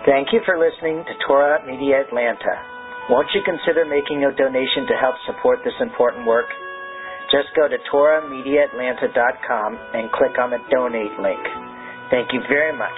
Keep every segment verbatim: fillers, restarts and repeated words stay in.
Thank you for listening to Torah Media Atlanta. Won't you consider making a donation to help support this important work? Just go to torah media atlanta dot com and click on the donate link. Thank you very much.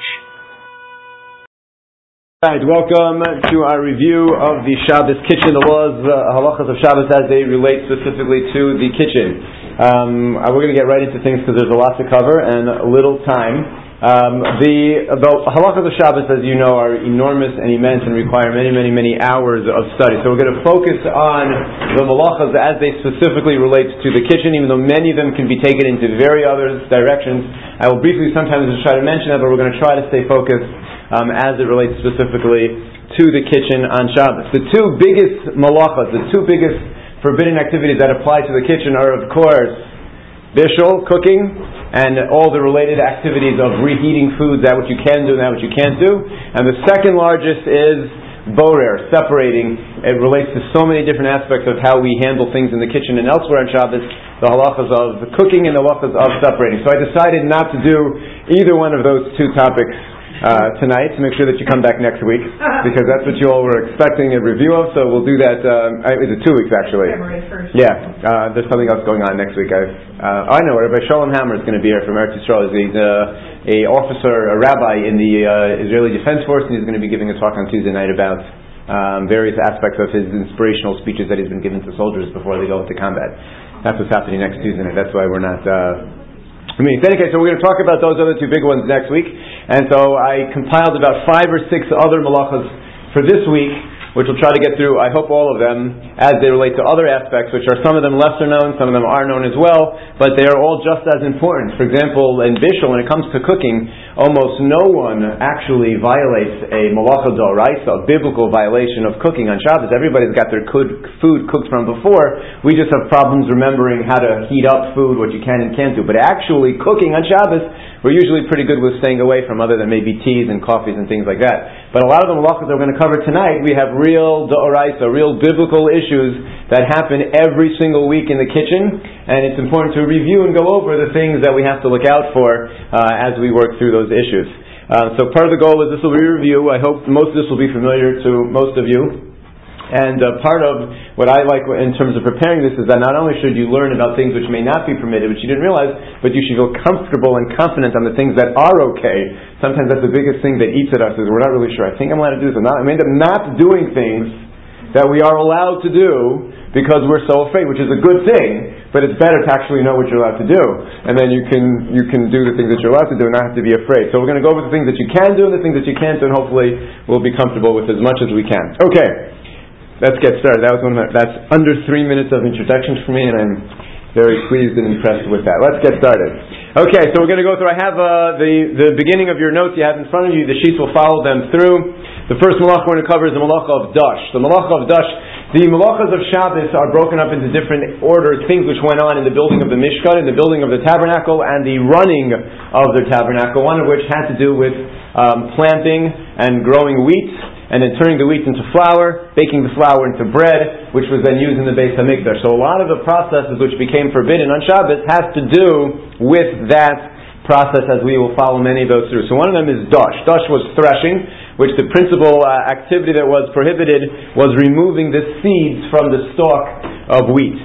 All right, welcome to our review of the Shabbos kitchen, the laws, uh, halachas of Shabbos as they relate specifically to the kitchen. Um, we're going to get right into things because there's a lot to cover and a little time. Um, the, the halachas of Shabbos, as you know, are enormous and immense and require many, many, many hours of study. So we're going to focus on the malachas as they specifically relate to the kitchen, even though many of them can be taken into very other directions. I will briefly sometimes just try to mention that, but we're going to try to stay focused um, as it relates specifically to the kitchen on Shabbos. The two biggest malachas, the two biggest forbidden activities that apply to the kitchen are, of course, bishul, cooking, and all the related activities of reheating foods, that which you can do and that which you can't do. And the second largest is borer, separating. It relates to so many different aspects of how we handle things in the kitchen and elsewhere on Shabbos, the halachas of the cooking and the halachas of separating. So I decided not to do either one of those two topics Uh, tonight, to make sure that you come back next week, because that's what you all were expecting a review of, so we'll do that, um, is it two weeks actually? February first. Yeah, uh, there's something else going on next week. I've, uh, I know, Rabbi Sholem Hammer is going to be here from Eretz Yisrael. He's uh, a officer, a rabbi in the uh, Israeli Defense Force, and he's going to be giving a talk on Tuesday night about um, various aspects of his inspirational speeches that he's been given to soldiers before they go into combat. That's what's happening next Tuesday night. That's why we're not... Uh, I mean, in any case, so we're going to talk about those other two big ones next week. And so I compiled about five or six other malachas for this week, which we'll try to get through, I hope all of them, as they relate to other aspects, which are some of them lesser known, some of them are known as well, but they are all just as important. For example, in bishul, when it comes to cooking, almost no one actually violates a malacha d'oraisa, a biblical violation of cooking on Shabbos. Everybody's got their food cooked from before. We just have problems remembering how to heat up food, what you can and can't do. But actually, cooking on Shabbos, we're usually pretty good with staying away from, other than maybe teas and coffees and things like that. But a lot of the malachas that we're going to cover tonight, we have real d'oraisa, real biblical issues that happen every single week in the kitchen, and it's important to review and go over the things that we have to look out for uh, as we work through those issues. Uh, so part of the goal is this will be a review. I hope most of this will be familiar to most of you. And uh, part of what I like in terms of preparing this is that not only should you learn about things which may not be permitted, which you didn't realize, but you should feel comfortable and confident on the things that are okay. Sometimes that's the biggest thing that eats at us, is we're not really sure. I think I'm allowed to do this. I'm not, I end up not doing things that we are allowed to do because we're so afraid, which is a good thing, but it's better to actually know what you're allowed to do. And then you can you can do the things that you're allowed to do and not have to be afraid. So we're going to go over the things that you can do and the things that you can't do, and hopefully we'll be comfortable with as much as we can. Okay. Let's get started. That was one of my, that's under three minutes of introduction for me, and I'm very pleased and impressed with that. Let's get started. Okay, so we're going to go through. I have uh, the the beginning of your notes you have in front of you. The sheets will follow them through. The first malacha we're going to cover is the malacha of dash. The malacha of dash. The malachas of Shabbos are broken up into different orders, things which went on in the building of the Mishkan, in the building of the tabernacle, and the running of the tabernacle, one of which had to do with um, planting and growing wheat, and then turning the wheat into flour, baking the flour into bread, which was then used in the Beis HaMikdash. So a lot of the processes which became forbidden on Shabbos has to do with that process, as we will follow many of those through. So one of them is dash. Dash was threshing, which the principal uh, activity that was prohibited was removing the seeds from the stalk of wheat.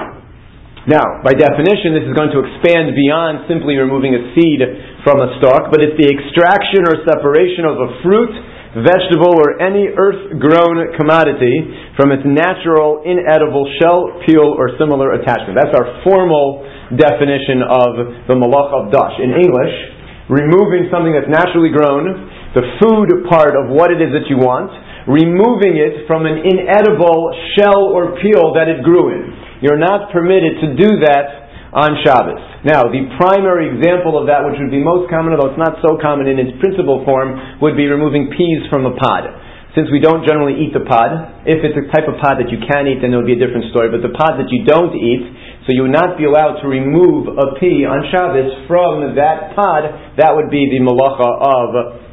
Now, by definition, this is going to expand beyond simply removing a seed from a stalk, but it's the extraction or separation of a fruit, vegetable, or any earth-grown commodity from its natural, inedible shell, peel, or similar attachment. That's our formal definition of the malach of dash. In English, removing something that's naturally grown, the food part of what it is that you want, removing it from an inedible shell or peel that it grew in. You're not permitted to do that on Shabbos. Now, the primary example of that, which would be most common, although it's not so common in its principal form, would be removing peas from a pod. Since we don't generally eat the pod, if it's a type of pod that you can eat, then it would be a different story. But the pod that you don't eat, so you would not be allowed to remove a pea on Shabbos from that pod, that would be the malacha of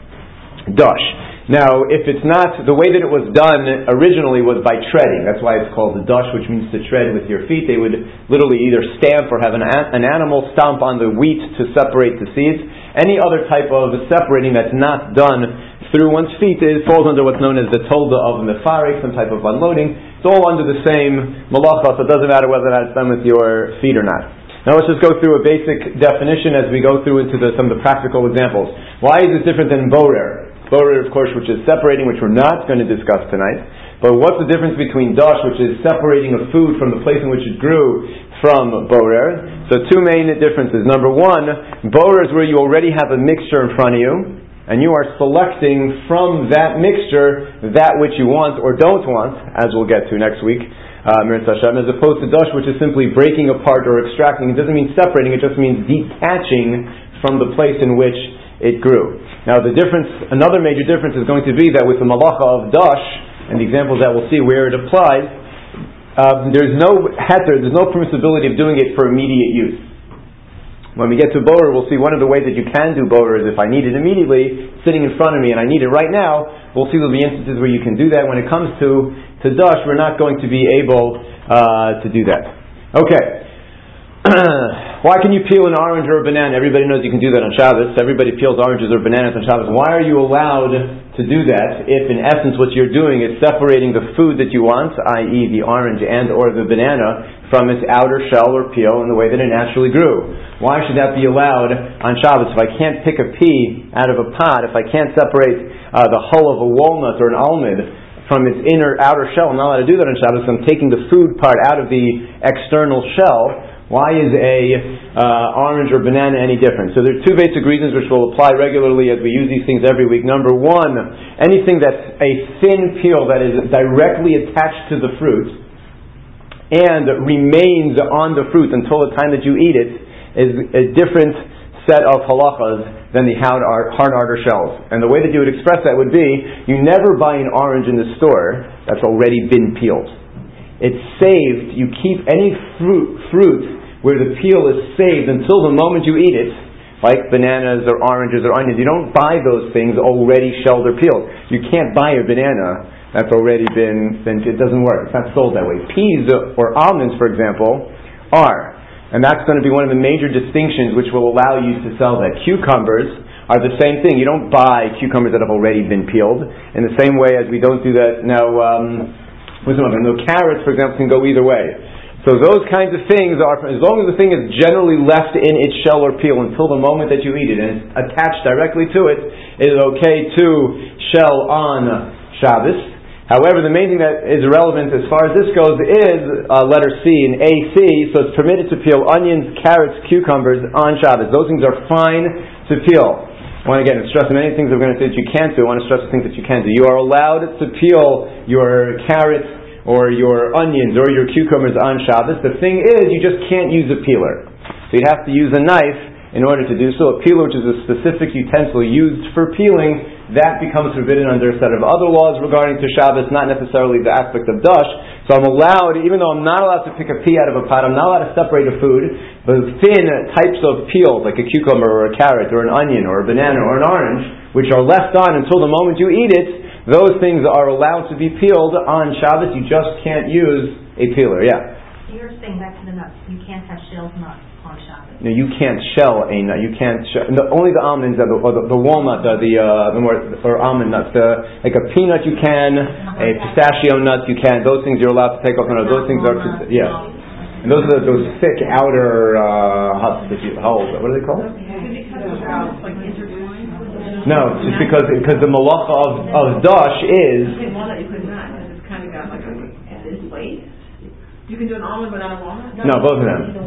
dash. Now, if it's not, the way that it was done originally was by treading. That's why it's called the dash, which means to tread with your feet. They would literally either stamp or have an, an animal stomp on the wheat to separate the seeds. Any other type of separating that's not done through one's feet, it falls under what's known as the tolda of mefarik, some type of unloading. It's all under the same malacha, so it doesn't matter whether that's done with your feet or not. Now let's just go through a basic definition as we go through into the, some of the practical examples. Why is this different than borer? Borer, of course, which is separating, which we're not going to discuss tonight. But what's the difference between dash, which is separating a food from the place in which it grew, from borer? So two main differences. Number one, borer is where you already have a mixture in front of you, and you are selecting from that mixture that which you want or don't want, as we'll get to next week, uh, Mirz Hashem, as opposed to dash, which is simply breaking apart or extracting. It doesn't mean separating, it just means detaching from the place in which it grew. Now the difference, another major difference is going to be that with the malacha of dash, and the examples that we'll see where it applies, uh, there's no heter, there's no permissibility of doing it for immediate use. When we get to borer, we'll see one of the ways that you can do borer is if I need it immediately, sitting in front of me, and I need it right now, we'll see there'll be instances where you can do that. When it comes to, to dash, we're not going to be able uh, to do that. Okay. Why can you peel an orange or a banana? Everybody knows you can do that on Shabbos. Everybody peels oranges or bananas on Shabbos. Why are you allowed to do that if in essence what you're doing is separating the food that you want, that is the orange and or the banana, from its outer shell or peel in the way that it naturally grew? Why should that be allowed on Shabbos? If I can't pick a pea out of a pod, if I can't separate uh, the hull of a walnut or an almond from its inner outer shell, I'm not allowed to do that on Shabbos. I'm taking the food part out of the external shell. Why is a uh, orange or banana any different? So there are two basic reasons which will apply regularly as we use these things every week. Number one, anything that's a thin peel that is directly attached to the fruit and remains on the fruit until the time that you eat it is a different set of halachas than the hard, hard outer shells. And the way that you would express that would be, you never buy an orange in the store that's already been peeled. It's saved. You keep any fruit, fruit where the peel is saved until the moment you eat it, like bananas or oranges or onions. You don't buy those things already shelled or peeled. You can't buy a banana that's already been, been it doesn't work. It's not sold that way. Peas or almonds, for example, are. And that's going to be one of the major distinctions which will allow you to sell that. Cucumbers are the same thing. You don't buy cucumbers that have already been peeled. In the same way as we don't do that now... Um, No, carrots, for example, can go either way. So those kinds of things are, as long as the thing is generally left in its shell or peel until the moment that you eat it, and it's attached directly to it, it is okay to shell on Shabbos. However, the main thing that is relevant as far as this goes is uh, letter C in A C, so it's permitted to peel onions, carrots, cucumbers on Shabbos. Those things are fine to peel. I want to again stress many things I'm going to say that you can't do. I want to stress the things that you can do. You are allowed to peel your carrots or your onions or your cucumbers on Shabbos. The thing is, you just can't use a peeler. So you'd have to use a knife in order to do so. A peeler, which is a specific utensil used for peeling, that becomes forbidden under a set of other laws regarding to Shabbos, not necessarily the aspect of dash. So I'm allowed, even though I'm not allowed to pick a pea out of a pot, I'm not allowed to separate a food, but thin types of peels, like a cucumber or a carrot or an onion or a banana or an orange, which are left on until the moment you eat it, those things are allowed to be peeled on Shabbos. You just can't use a peeler. Yeah? You're saying back to the nuts. You can't have shelled nuts on Shabbos. No, you can't shell a nut. You can't shell, no, only the almonds are the, or the, the walnut are the, uh, the more, or almond nuts. The, like a peanut you can, a pistachio nut you can. Those things you're allowed to take off. No, those things are, yeah. And those are the, those thick outer uh, husks that you hold. What are they called? No, just because because the malacha of, of dash is. You can do an almond without a walnut? No, both of them.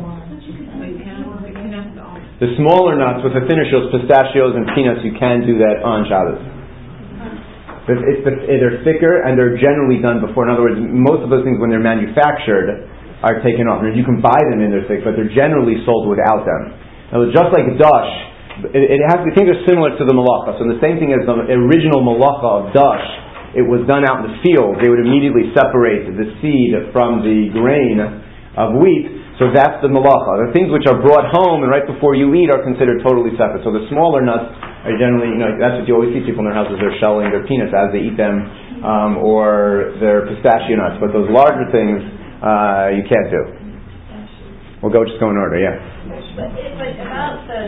The smaller nuts with the thinner shells, pistachios and peanuts, you can do that on Shabbos. But it's the, they're thicker and they're generally done before. In other words, most of those things when they're manufactured are taken off. And you can buy them in their thick, but they're generally sold without them. Now, just like dash, it, it has the things are similar to the malacha. So the same thing as the original malacha of dash, it was done out in the field. They would immediately separate the seed from the grain of wheat. So that's the malacha. The things which are brought home and right before you eat are considered totally separate. So the smaller nuts are generally, you know, that's what you always see people in their houses, they're shelling their peanuts as they eat them, um, or their pistachio nuts. But those larger things, uh, you can't do. We'll go, just go in order, yeah. But, but about the, should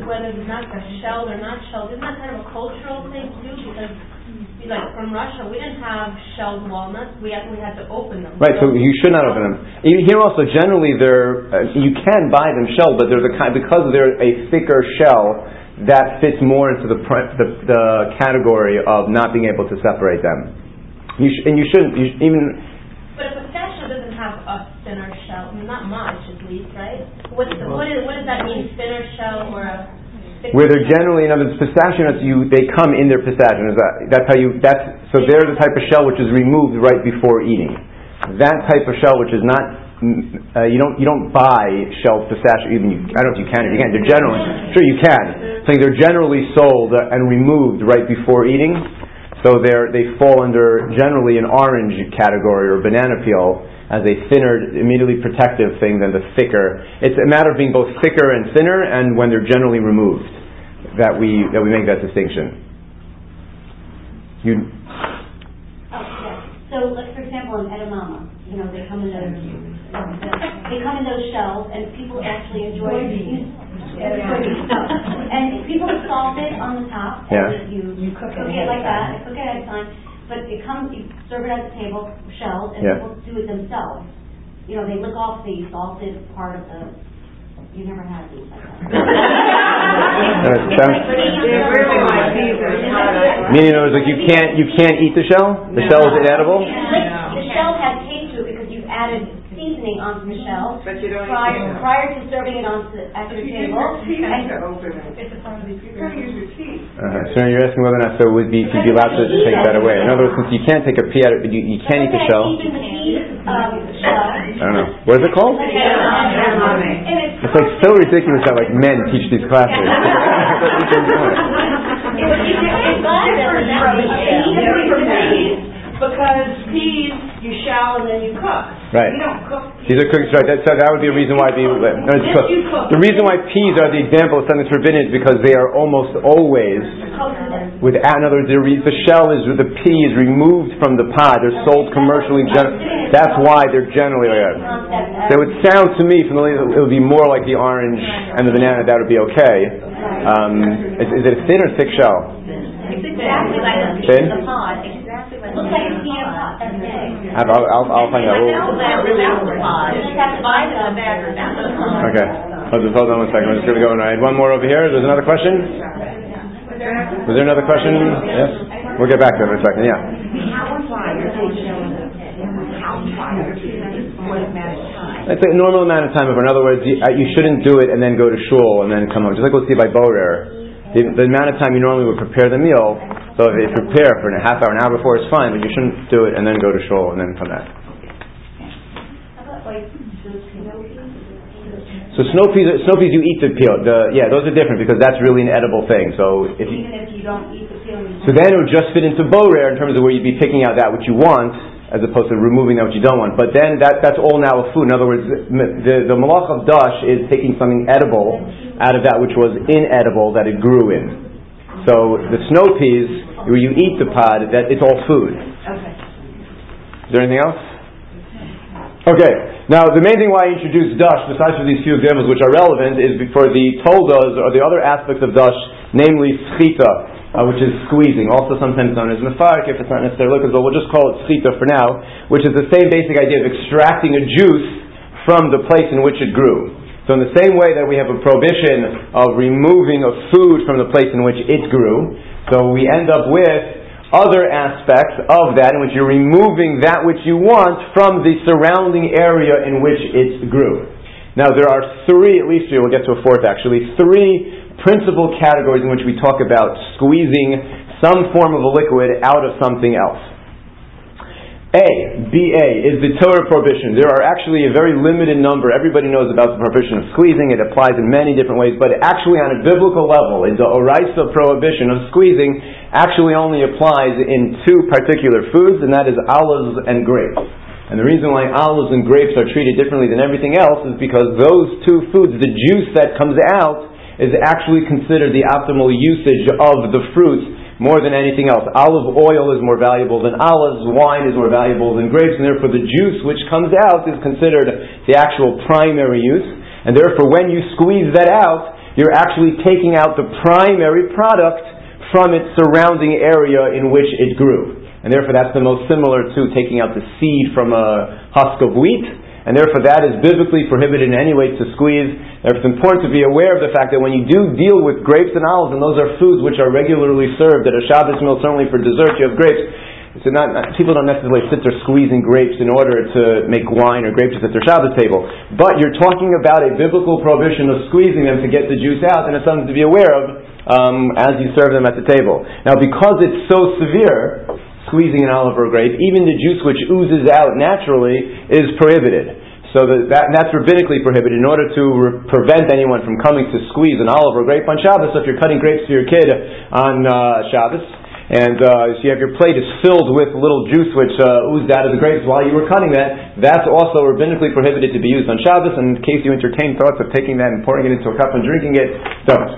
whether it's not shelled or not shelled, isn't that kind of a cultural thing too? Because, like, from Russia, we didn't have shelled walnuts. We actually had to open them. Right, so you should not open them. Here also, generally, they're uh, you can buy them shelled, but they're the kind, because they're a thicker shell, that fits more into the the, the category of not being able to separate them. You sh- and you shouldn't you sh- even. But a pistachio doesn't have a thinner shell, not much at least, right? What, is, what, is, what does that mean, thinner shell or a thicker Where they're shell? generally, in other words, pistachio nuts, you they come in their pistachio nuts. That's how you. That's so they're the type of shell which is removed right before eating. That type of shell which is not. Uh, you don't you don't buy shelled pistachio. Even you, I don't know if you can. If you can, they're generally sure you can. So they're generally sold and removed right before eating. So they they fall under generally an orange category or banana peel as a thinner, immediately protective thing than the thicker. It's a matter of being both thicker and thinner, and when they're generally removed, that we that we make that distinction. You. Oh yeah. So, like for example, in edamame, you know, they come in those they come in those shells, and people actually enjoy using. And people salt it on the top, Yeah. and you, you cook, cook it like that, and cook it at a time. But it comes, you serve it at the table, shells, and Yeah. people do it themselves. You know, they lick off the salted part of the. You never had these like that. Meaning, it was like you can't you can't eat the shell. The shell is inedible. The shell has taste to it because you've added seasoning onto the shell But you don't prior, eat the shell. prior to serving it onto the, at the table. You And have to open it. It's a part of the You're going to use your teeth. Uh-huh. So you're asking whether or not so would be you'd be allowed to take that away. In other words, since you can't take a pea out of it, but you, you can eat the shell. Even the pea, um, shell. I don't know. What is it called? It's like so ridiculous that like men teach these classes. Because peas you shell and then you cook. Right. You don't cook peas. These are cooked, right? That, so that would be a reason why be, no, it's Yes, cooked. you cook. The reason why peas are the example of something that's forbidden is because they are almost always with. In other words, the shell is the pea is removed from the pod. They're sold commercially. Gen- that's why they're generally like that. So it would sound to me, from the it would be more like the orange and the banana. That would be okay. Um, is, is it a thin or thick shell? It's exactly like a Thin? the pod. Exactly like looks like a pea in a pot. That's it. I'll, I'll, I'll find out. We'll, okay. Hold, just hold on one second. We're just going to go on. I had one more over here. There's another question? Was there another question? Yes? We'll get back to it in a second. Yeah. It's a normal amount of time. In other words, you, uh, you shouldn't do it and then go to shul and then come home. Just like we'll see by Borer. The, the amount of time you normally would prepare the meal, so if you prepare for a half hour, an hour before is fine, but you shouldn't do it and then go to shul and then come back. So snow peas, snow peas you eat the peel. The, yeah, those are different because that's really an edible thing. So if you, Even if you don't eat the peel. so then it would just fit into Borer in terms of where you'd be picking out that which you want, as opposed to removing that which you don't want. But then that, that's all now a food. In other words, the, the malach of dash is taking something edible out of that which was inedible that it grew in. So the snow peas, where you eat the pod, that it's all food. Okay. Is there anything else? Okay. Now the main thing why I introduced dash, besides for these few examples which are relevant, is for the toldas or the other aspects of dash, namely schita. Uh, which is squeezing, also sometimes known as mefark, if it's not necessarily liquid, but we'll just call it schita for now, which is the same basic idea of extracting a juice from the place in which it grew. So in the same way that we have a prohibition of removing a food from the place in which it grew, so we end up with other aspects of that in which you're removing that which you want from the surrounding area in which it grew. Now there are three, at least three, we'll get to a fourth actually, three principal categories in which we talk about squeezing some form of a liquid out of something else. A, B A, is the Torah prohibition. There are actually a very limited number. Everybody knows about the prohibition of squeezing. It applies in many different ways, but actually on a biblical level, the Oraisa prohibition of squeezing actually only applies in two particular foods, and that is olives and grapes. And the reason why olives and grapes are treated differently than everything else is because those two foods, the juice that comes out, is actually considered the optimal usage of the fruit more than anything else. Olive oil is more valuable than olives, wine is more valuable than grapes, and therefore the juice which comes out is considered the actual primary use. And therefore when you squeeze that out, you're actually taking out the primary product from its surrounding area in which it grew. And therefore that's the most similar to taking out the seed from a husk of wheat, and therefore that is biblically prohibited in any way to squeeze. Therefore it's important to be aware of the fact that when you do deal with grapes and olives, and those are foods which are regularly served at a Shabbos meal, certainly for dessert you have grapes, so not, not, people don't necessarily sit there squeezing grapes in order to make wine or grape juice at their Shabbos table. But you're talking about a biblical prohibition of squeezing them to get the juice out, and it's something to be aware of um, as you serve them at the table. Now because it's so severe, squeezing an olive or a grape, even the juice which oozes out naturally is prohibited. So that, that that's rabbinically prohibited in order to re- prevent anyone from coming to squeeze an olive or a grape on Shabbos. So if you're cutting grapes for your kid on uh, Shabbos, and uh, so you have your plate is filled with little juice which uh, oozed out of the grapes while you were cutting that, that's also rabbinically prohibited to be used on Shabbos. And in case you entertain thoughts of taking that and pouring it into a cup and drinking it, don't.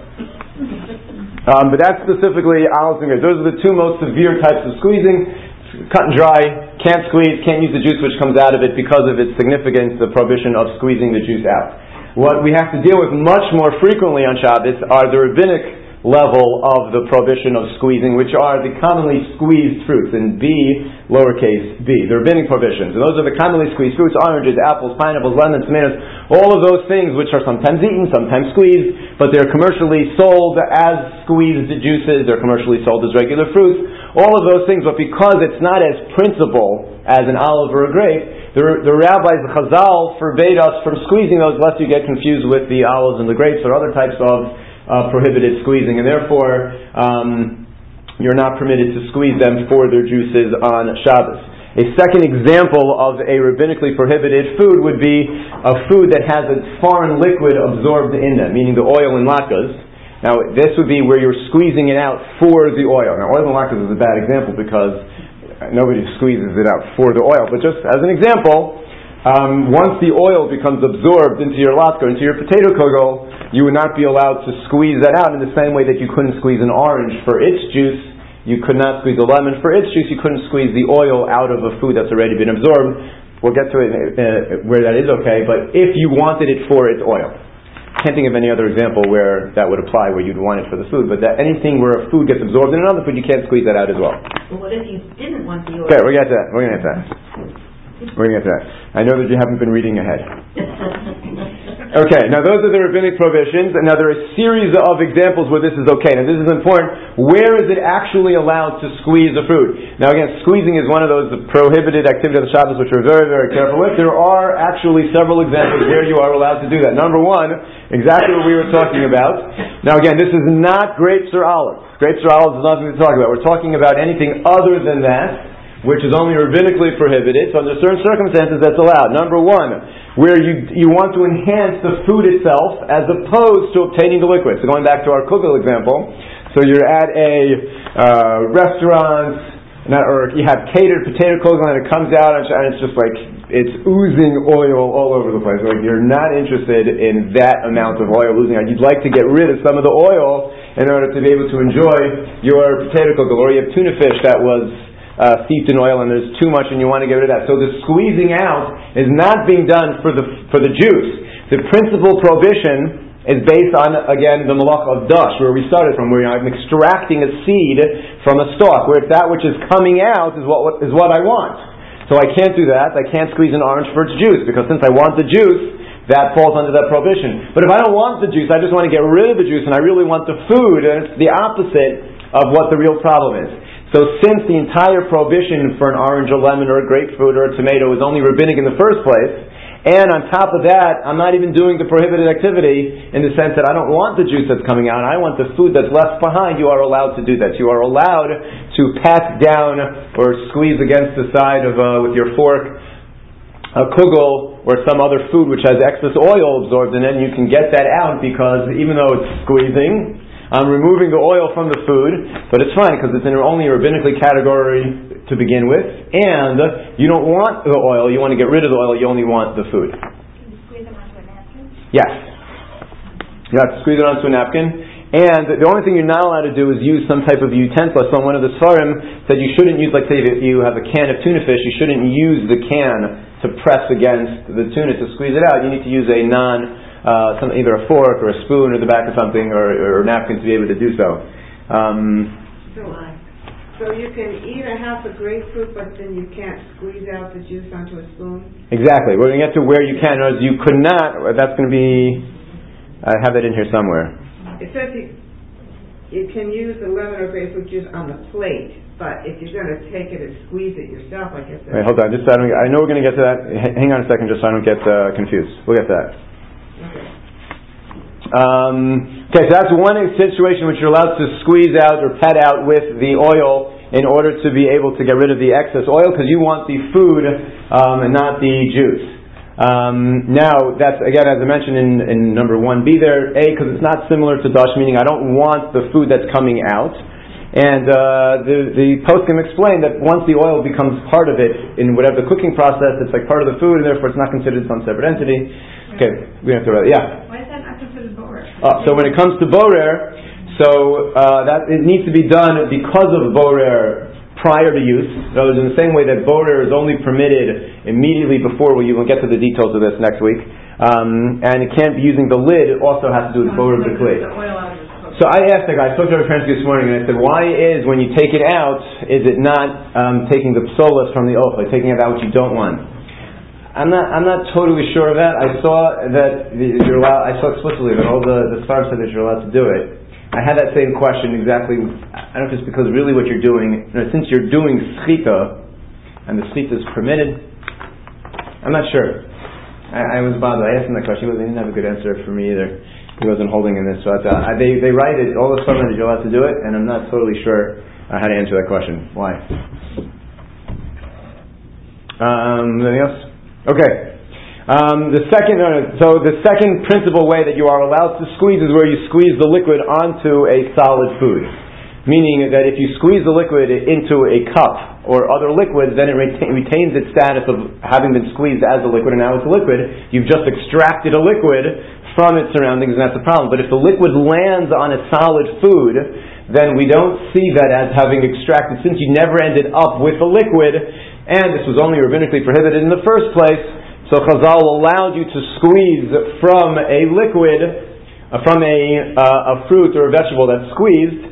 Um, but that's specifically olives and grapes. Those are the two most severe types of squeezing. Cut and dry, can't squeeze, can't use the juice which comes out of it because of its significance, the prohibition of squeezing the juice out. What we have to deal with much more frequently on Shabbos are the rabbinic level of the prohibition of squeezing, which are the commonly squeezed fruits, in B, lowercase b, the rabbinic prohibitions. And those are the commonly squeezed fruits: oranges, apples, pineapples, lemons, tomatoes, all of those things which are sometimes eaten, sometimes squeezed, but they're commercially sold as squeezed juices, they're commercially sold as regular fruits, all of those things, but because it's not as principal as an olive or a grape, the, the rabbis, the Chazal, forbade us from squeezing those lest you get confused with the olives and the grapes or other types of Uh, prohibited squeezing, and therefore um, you're not permitted to squeeze them for their juices on Shabbos. A second example of a rabbinically prohibited food would be a food that has a foreign liquid absorbed in them, meaning the oil in latkes. Now this would be where you're squeezing it out for the oil. Now oil in latkes is a bad example because nobody squeezes it out for the oil, but just as an example, Um, once the oil becomes absorbed into your latke, into your potato kugel, you would not be allowed to squeeze that out in the same way that you couldn't squeeze an orange for its juice, you could not squeeze a lemon for its juice, you couldn't squeeze the oil out of a food that's already been absorbed. We'll get to it uh, where that is okay, but if you wanted it for its oil. Can't think of any other example where that would apply, where you'd want it for the food, but that anything where a food gets absorbed in another food, you can't squeeze that out as well. But what if you didn't want the oil? Okay, we're going to get to that. We're going to get to that. We're going to get to that. I know that you haven't been reading ahead. Okay, now those are the rabbinic prohibitions, and now there are a series of examples where this is okay. Now this is important. Where is it actually allowed to squeeze a fruit? Now again, squeezing is one of those prohibited activities of the Shabbos which we're very, very careful with. There are actually several examples where you are allowed to do that. Number one, exactly what we were talking about. Now again, this is not grapes or olives. Grapes or olives is nothing to talk about. We're talking about anything other than that, which is only rabbinically prohibited, so under certain circumstances that's allowed. Number one, where you you want to enhance the food itself as opposed to obtaining the liquid. So going back to our kugel example, so you're at a uh, restaurant, not, or you have catered potato kugel and it comes out and it's just like, it's oozing oil all over the place. Like you're not interested in that amount of oil oozing out. You'd like to get rid of some of the oil in order to be able to enjoy your potato kugel. Or you have tuna fish that was Uh, steeped in oil and there's too much and you want to get rid of that. So the squeezing out is not being done for the for the juice. The principal prohibition is based on, again, the malach of dash, where we started from, where I'm extracting a seed from a stalk, where it's that which is coming out is what is what I want. So I can't do that. I can't squeeze an orange for its juice, because since I want the juice, that falls under that prohibition. But if I don't want the juice, I just want to get rid of the juice and I really want the food, and it's the opposite of what the real problem is. So since the entire prohibition for an orange or lemon or a grapefruit or a tomato is only rabbinic in the first place, and on top of that, I'm not even doing the prohibited activity in the sense that I don't want the juice that's coming out, I want the food that's left behind, you are allowed to do that. You are allowed to pat down or squeeze against the side of, uh, with your fork, a kugel or some other food which has excess oil absorbed in it, and you can get that out because even though it's squeezing, I'm removing the oil from the food, but it's fine because it's in only a rabbinically category to begin with, and you don't want the oil, you want to get rid of the oil, you only want the food. Can you squeeze it onto a napkin? Yes. You have to squeeze it onto a napkin, and the only thing you're not allowed to do is use some type of utensil. So one of the Sfarim said you shouldn't use, like say if you have a can of tuna fish, you shouldn't use the can to press against the tuna to squeeze it out. You need to use a non uh, some, either a fork or a spoon or the back of something or, or a napkin to be able to do so. Um, So, so you can eat a half a grapefruit, but then you can't squeeze out the juice onto a spoon? Exactly. We're going to get to where you can. Or you could not, that's going to be, I have that in here somewhere. It says you, you can use the lemon or grapefruit juice on the plate, but if you're going to take it and squeeze it yourself, I guess that's... Wait, hold on. Just so I, don't, I know we're going to get to that. H- hang on a second just so I don't get uh, confused. We'll get to that. Okay. Um, okay, so that's one situation which you're allowed to squeeze out or pet out with the oil in order to be able to get rid of the excess oil because you want the food um, and not the juice. Um, now, that's, again, as I mentioned in, in number one B there, A, because it's not similar to dash, meaning I don't want the food that's coming out. And uh, the, the poskim explained that once the oil becomes part of it in whatever the cooking process, it's like part of the food, and therefore it's not considered some separate entity. Okay, we have to write, yeah. Why is that not considered borer? Uh, so when it comes to borer, so uh, that it needs to be done because of borer prior to use. In other words, in the same way that borer is only permitted immediately before, well, you will get to the details of this next week, um, and it can't be using the lid, it also has to do with borer of the clay. So I asked the guy, I spoke to our transcript this morning, and I said, why is, when you take it out, is it not um, taking the psolas from the ochel, taking it out what you don't want? I'm not I'm not totally sure of that. I saw that you're allowed, I saw explicitly that all the, the stars said that you're allowed to do it. I had that same question exactly, I don't know if it's because really what you're doing, you know, since you're doing schita, and the schita is permitted, I'm not sure. I, I was bothered. I asked him that question, but he didn't have a good answer for me either. He wasn't holding in this. But uh, they, they write it, all the stuff that you're allowed to do it, and I'm not totally sure uh, how to answer that question. Why? Um, anything else? Okay. Um, the second, uh, so the second principal way that you are allowed to squeeze is where you squeeze the liquid onto a solid food. Meaning that if you squeeze the liquid into a cup or other liquids, then it retain, retains its status of having been squeezed as a liquid, and now it's a liquid. You've just extracted a liquid from its surroundings, and that's the problem. But if the liquid lands on a solid food, then we don't see that as having extracted, since you never ended up with the liquid, and this was only rabbinically prohibited in the first place. So Chazal allowed you to squeeze from a liquid, uh, from a, uh, a fruit or a vegetable that's squeezed,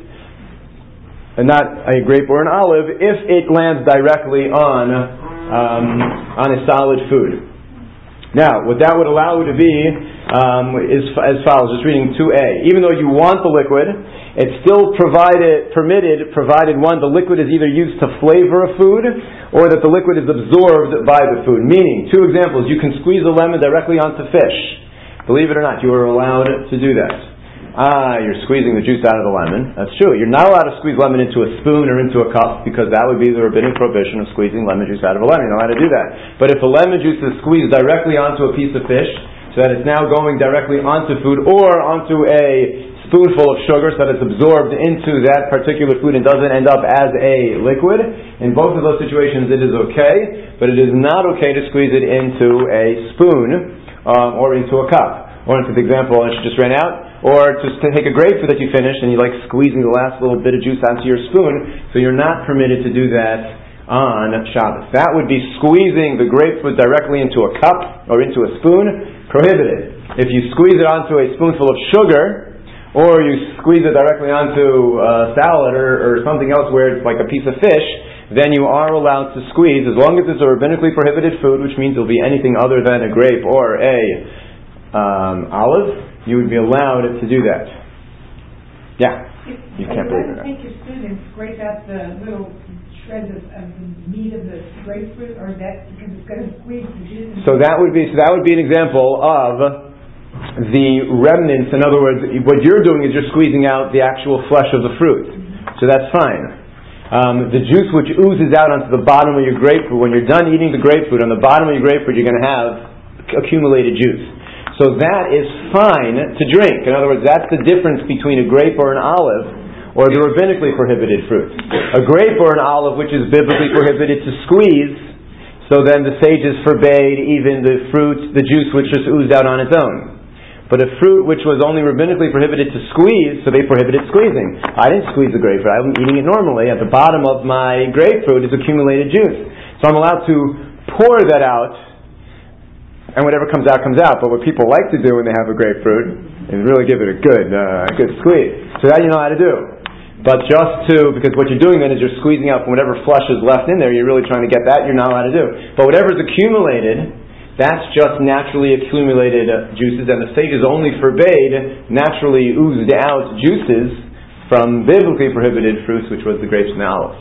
and not a grape or an olive, if it lands directly on um, on a solid food. Now, what that would allow you to be um, is as follows, just reading two A. Even though you want the liquid, it's still provided, permitted, provided one, the liquid is either used to flavor a food, or that the liquid is absorbed by the food. Meaning, two examples, you can squeeze a lemon directly onto fish. Believe it or not, you are allowed to do that. Ah, you're squeezing the juice out of the lemon. That's true. You're not allowed to squeeze lemon into a spoon or into a cup, because that would be the rabbinic prohibition of squeezing lemon juice out of a lemon. You're not allowed to do that. But if the lemon juice is squeezed directly onto a piece of fish, so that it's now going directly onto food, or onto a spoonful of sugar, so that it's absorbed into that particular food and doesn't end up as a liquid, in both of those situations it is okay, but it is not okay to squeeze it into a spoon um, or into a cup. Or into the example that you just ran out, or just to take a grapefruit that you finished and you like squeezing the last little bit of juice onto your spoon, so you're not permitted to do that on Shabbos. That would be squeezing the grapefruit directly into a cup or into a spoon, prohibited. If you squeeze it onto a spoonful of sugar, or you squeeze it directly onto a salad or, or something else where it's like a piece of fish, then you are allowed to squeeze, as long as it's a rabbinically prohibited food, which means it'll be anything other than a grape or a Um, olive, you would be allowed to do that. Yeah, you can't believe it. Take your spoon and scrape out the little shreds of, of the meat of the grapefruit, or that because it's going to squeeze the juice. So that would be so that would be an example of the remnants. In other words, what you're doing is you're squeezing out the actual flesh of the fruit. Mm-hmm. So that's fine. Um, the juice which oozes out onto the bottom of your grapefruit, when you're done eating the grapefruit, on the bottom of your grapefruit you're going to have accumulated juice. So that is fine to drink. In other words, that's the difference between a grape or an olive, or the rabbinically prohibited fruit. A grape or an olive which is biblically prohibited to squeeze, so then the sages forbade even the fruit, the juice which just oozed out on its own. But a fruit which was only rabbinically prohibited to squeeze, so they prohibited squeezing. I didn't squeeze the grapefruit, I'm eating it normally. At the bottom of my grapefruit is accumulated juice. So I'm allowed to pour that out and whatever comes out, comes out. But what people like to do when they have a grapefruit is really give it a good, uh, a good squeeze. So that you know how to do. But just to, because what you're doing then is you're squeezing out from whatever flesh is left in there, you're really trying to get that, you're not allowed to do. But whatever's accumulated, that's just naturally accumulated uh, juices, and the sages only forbade naturally oozed out juices from biblically prohibited fruits, which was the grapes and the olives.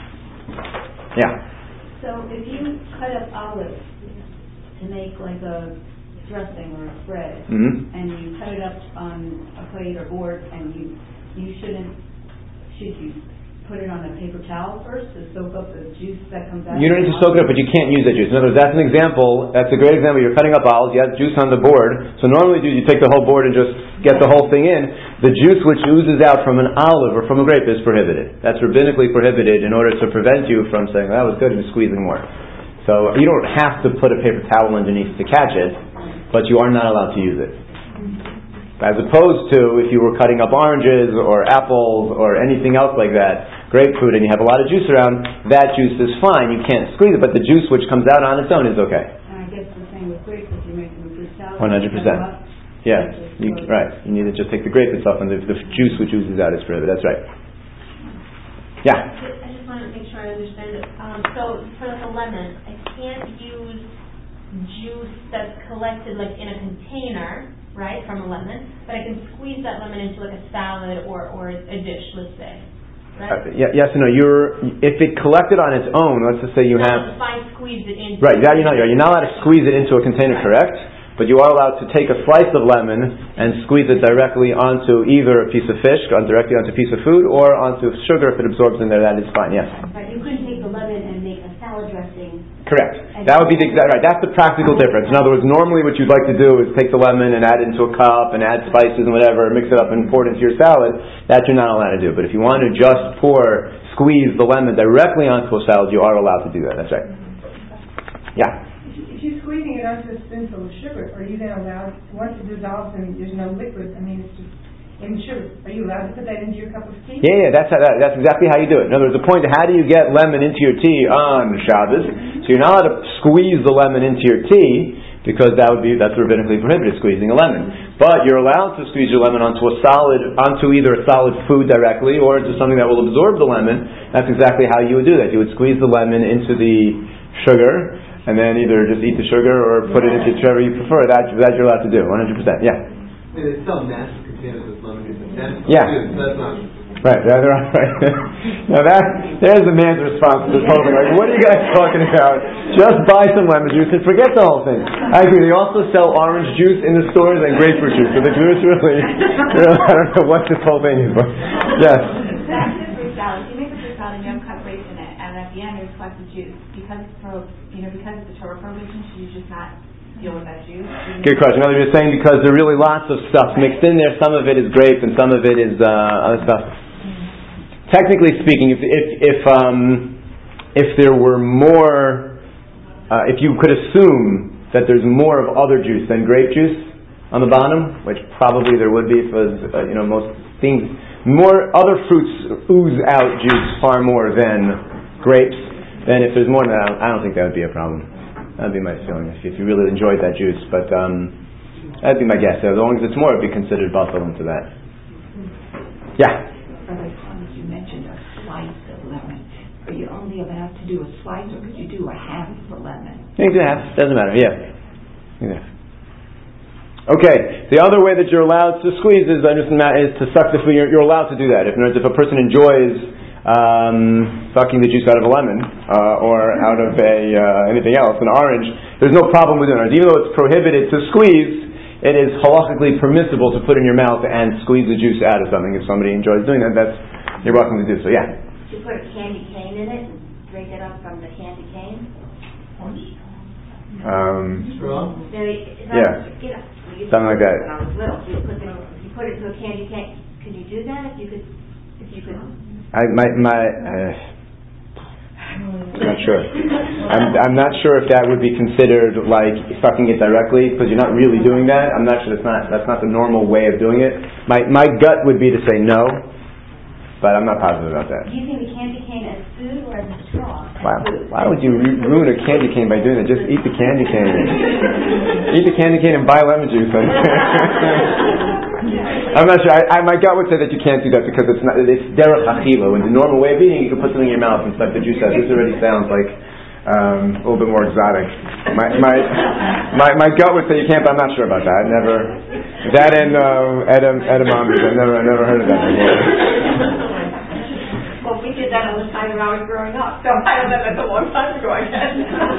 Yeah? So if you cut up olives to make like a dressing or a spread, mm-hmm. and you cut it up on a plate or board, and you you shouldn't, should you put it on a paper towel first to soak up the juice that comes out? You don't need to soak it up, but you can't use that juice. In other words, that's an example, that's a great example. You're cutting up olives, you have juice on the board, so normally do you take the whole board and just get the whole thing in. The juice which oozes out from an olive or from a grape is prohibited. That's rabbinically prohibited in order to prevent you from saying, that was good, and squeezing more. So you don't have to put a paper towel underneath to catch it, but you are not allowed to use it. As opposed to if you were cutting up oranges or apples or anything else like that, grapefruit, and you have a lot of juice around, that juice is fine. You can't squeeze it, but the juice which comes out on its own is okay. And I guess the same with grapes, if you make them a fruit salad. one hundred percent. Yeah, you, right. You need to just take the grape itself, and the, the juice which oozes out is prohibited. That's right. Yeah? I just want to make sure I understand it. Um, so for like a lemon, I can't use juice that's collected like in a container, right, from a lemon, but I can squeeze that lemon into like a salad or, or a dish, let's say. Right? Uh, yeah, yes and no. You're, if it collected on its own, let's just say you no, have... if I squeeze it into... Right, that you're not, you're not allowed to squeeze it into a container, right. Correct? But you are allowed to take a slice of lemon and squeeze it directly onto either a piece of fish, directly onto a piece of food, or onto sugar. If it absorbs in there, that is fine, yes. But you couldn't take the lemon and make a salad dressing. Correct. That would be the exact right. That's the practical difference. In other words, normally what you'd like to do is take the lemon and add it into a cup and add spices and whatever, mix it up and pour it into your salad. That you're not allowed to do. But if you want to just pour, squeeze the lemon directly onto a salad, you are allowed to do that. That's right. Yeah. If you're squeezing it onto a spoonful of sugar, are you then allowed, once it dissolves and there's no liquid, I mean, it's just in sugar, are you allowed to put that into your cup of tea? Yeah, yeah, that's how, that, that's exactly how you do it. In other words, the point, how do you get lemon into your tea on Shabbos? So you're not allowed to squeeze the lemon into your tea, because that would be, that's rabbinically prohibited, squeezing a lemon. But you're allowed to squeeze your lemon onto a solid, onto either a solid food directly, or into something that will absorb the lemon. That's exactly how you would do that. You would squeeze the lemon into the sugar, and then either just eat the sugar or put it into whichever you prefer. That, that you're allowed to do, one hundred percent, yeah. And it's some massive containers with lemon juice. That's yeah. Juice, that's not... Right, that's right. Now that, there's the man's response to this whole thing. Like, what are you guys talking about? Just buy some lemon juice and forget the whole thing. I agree, they also sell orange juice in the stores and grapefruit juice. So the juice really, really I don't know what this whole thing is, but yes. Back to the fruit salad. You make a fruit salad and you have cut grapes in it, and at the end there's collected juice. Because it's pro, you know, because it's a Torah prohibition, should you just not deal with that juice? Good question. Another you're saying because there are really lots of stuff mixed in there. Some of it is grape and some of it is uh, other stuff. Technically speaking, if if if, um, if there were more, uh, if you could assume that there's more of other juice than grape juice on the bottom, which probably there would be, if it was, uh, you know, most things, more other fruits ooze out juice far more than grapes. Then if there's more than that, I don't think that would be a problem. That'd be my feeling if, if you really enjoyed that juice. But um, that'd be my guess. As long as it's more, it'd be considered buffalo into that. Yeah. You mentioned a slice of lemon. Are you only allowed to do a slice, or could you do a half of a lemon? You can do half. Doesn't matter. Yeah. Yeah. Okay. The other way that you're allowed to squeeze is, uh, is to suck the food. You're, you're allowed to do that. If, if a person enjoys um, sucking the juice out of a lemon uh, or out of a uh, anything else, an orange, there's no problem with doing it. Even though it's prohibited to squeeze, it is halachically permissible to put in your mouth and squeeze the juice out of something. If somebody enjoys doing that, that's you're welcome to do so. Yeah. You put a candy cane in it and drink it up from the candy cane. Um, Straw? Yeah. You know, you something like that. When I was little, you put the, you put it into a candy cane. Could you do that if you could? If you could. I my my. Uh, I'm not sure. I'm I'm not sure if that would be considered like sucking it directly, because you're not really doing that. I'm not sure. That's not that's not the normal way of doing it. My my gut would be to say no, but I'm not positive about that. Using the candy cane as food or as a straw? Wow. Why would you ruin a candy cane by doing that? Just eat the candy cane. Eat the candy cane and buy lemon juice. I'm not sure. I, I, my gut would say that you can't do that because it's not. It's derech achila. When the normal way of eating, you can put something in your mouth and suck the juice out. This already sounds like um, a little bit more exotic. My my my my gut would say you can't, but I'm not sure about that. I never that and uh, edam edamame. I never I never heard of that before. Well, we did that all the time when I was growing up, so I don't know, that's a long time ago, I guess.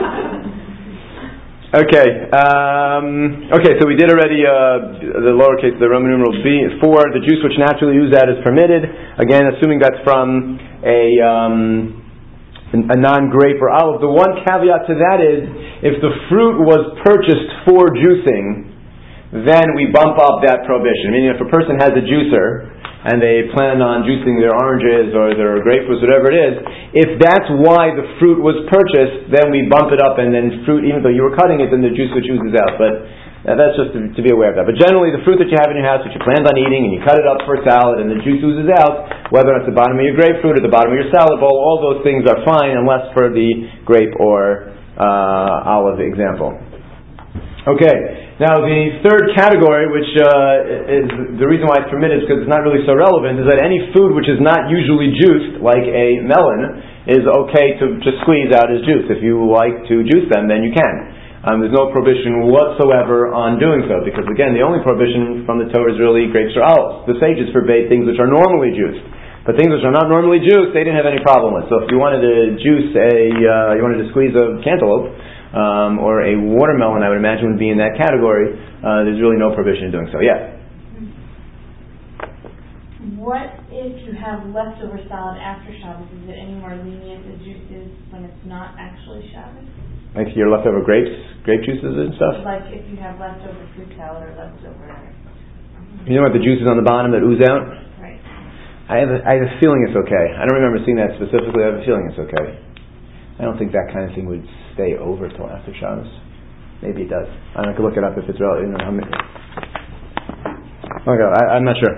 Okay, um, okay, so we did already uh, the lowercase, the Roman numeral B, four, the juice which naturally oozes out is permitted. Again, assuming that's from a, um, a non-grape or olive. The one caveat to that is, if the fruit was purchased for juicing, then we bump up that prohibition. Meaning if a person has a juicer, and they plan on juicing their oranges or their grapefruits, whatever it is, if that's why the fruit was purchased, then we bump it up, and then fruit, even though you were cutting it, then the juice which oozes out. But uh, that's just to, to be aware of that. But generally, the fruit that you have in your house, which you planned on eating, and you cut it up for a salad, and the juice oozes out, whether it's the bottom of your grapefruit or the bottom of your salad bowl, all those things are fine, unless for the grape or uh, olive example. Okay. Now, the third category, which uh, is the reason why it's permitted, is because it's not really so relevant, is that any food which is not usually juiced, like a melon, is okay to just squeeze out as juice. If you like to juice them, then you can. Um, there's no prohibition whatsoever on doing so, because again, the only prohibition from the Torah is really grapes or olives. The sages forbade things which are normally juiced. But things which are not normally juiced, they didn't have any problem with. So if you wanted to juice a, uh, you wanted to squeeze a cantaloupe, Um, or a watermelon, I would imagine would be in that category. Uh, there's really no prohibition in doing so. Yeah. What if you have leftover salad after Shabbos? Is it any more lenient the juice is when it's not actually Shabbos? Like your leftover grapes, grape juices and stuff. Like if you have leftover fruit salad or leftover. You know what the juice is on the bottom that ooze out? Right. I have a, I have a feeling it's okay. I don't remember seeing that specifically. I have a feeling it's okay. I don't think that kind of thing would stay over till after Shabbos. Maybe it does. I could look it up if it's relevant. You know, how many... Okay, I, I'm not sure.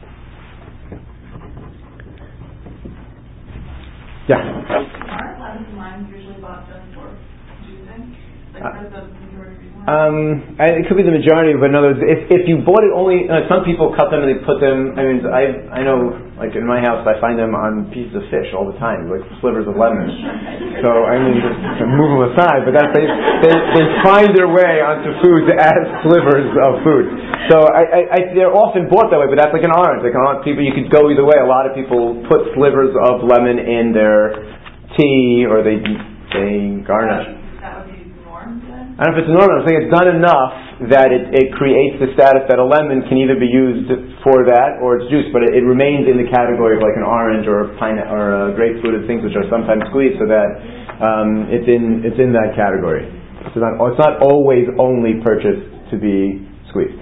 Yeah. Aren't lemons and limes usually bought just for juicing? Like Uh, for the majority reason? Um, I, it could be the majority, but in other words, if, if you bought it only, uh, some people cut them and they put them, I mean, I I know, like in my house, I find them on pieces of fish all the time, like slivers of lemon. So, I mean, just move them aside, but that, they, they, they find their way onto foods as slivers of food. So, I, I, I, they're often bought that way, but that's like an orange. Like an orange, people, you could go either way. A lot of people put slivers of lemon in their tea, or they, they garnish. I don't know if it's normal. I'm saying it's done enough that it, it creates the status that a lemon can either be used for that or it's juice, but it, it remains in the category of like an orange or a pine or a grapefruit and things which are sometimes squeezed, so that um, it's in it's in that category. It's not it's not always only purchased to be squeezed.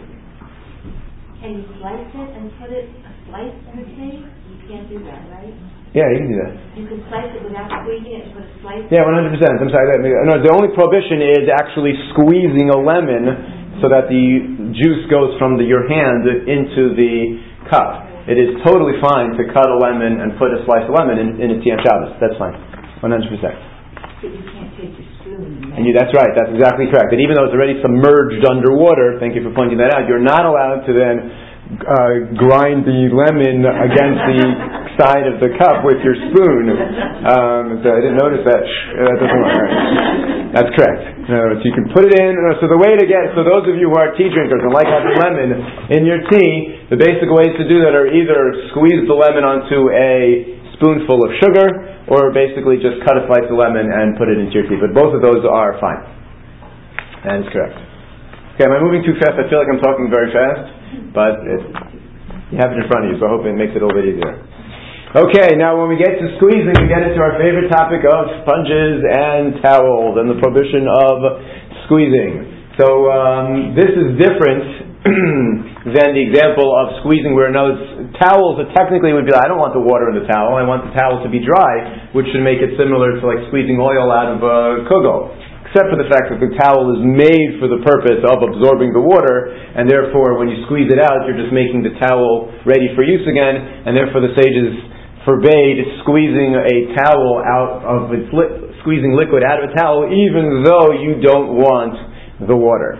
Can you slice it and put it a slice in the tea? You can't do that, right? Yeah, you can do that. You can slice it without squeezing it and put a slice. Yeah, one hundred percent. I'm sorry. No, the only prohibition is actually squeezing a lemon so that the juice goes from the, your hand into the cup. It is totally fine to cut a lemon and put a slice of lemon in, in a tea on Shabbos. That's fine. one hundred percent. But you can't take your spoon. And you, that's right. That's exactly correct. And even though it's already submerged underwater, thank you for pointing that out, you're not allowed to then uh, grind the lemon against the side of the cup with your spoon. Um, so I didn't notice that. That doesn't work. Right. That's correct. In other words, you can put it in. So the way to get, so those of you who are tea drinkers and like having lemon in your tea, the basic ways to do that are either squeeze the lemon onto a spoonful of sugar, or basically just cut a slice of lemon and put it into your tea. But both of those are fine. That is correct. Okay, am I moving too fast? I feel like I'm talking very fast, but it, you have it in front of you, so I hope it makes it a little bit easier. Okay, now when we get to squeezing, we get into our favorite topic of sponges and towels and the prohibition of squeezing. So um, this is different than the example of squeezing where no towels that technically would be like, I don't want the water in the towel, I want the towel to be dry, which should make it similar to like squeezing oil out of a kugel. Except for the fact that the towel is made for the purpose of absorbing the water, and therefore when you squeeze it out, you're just making the towel ready for use again, and therefore the sages forbade squeezing a towel out of its li- squeezing liquid out of a towel, even though you don't want the water.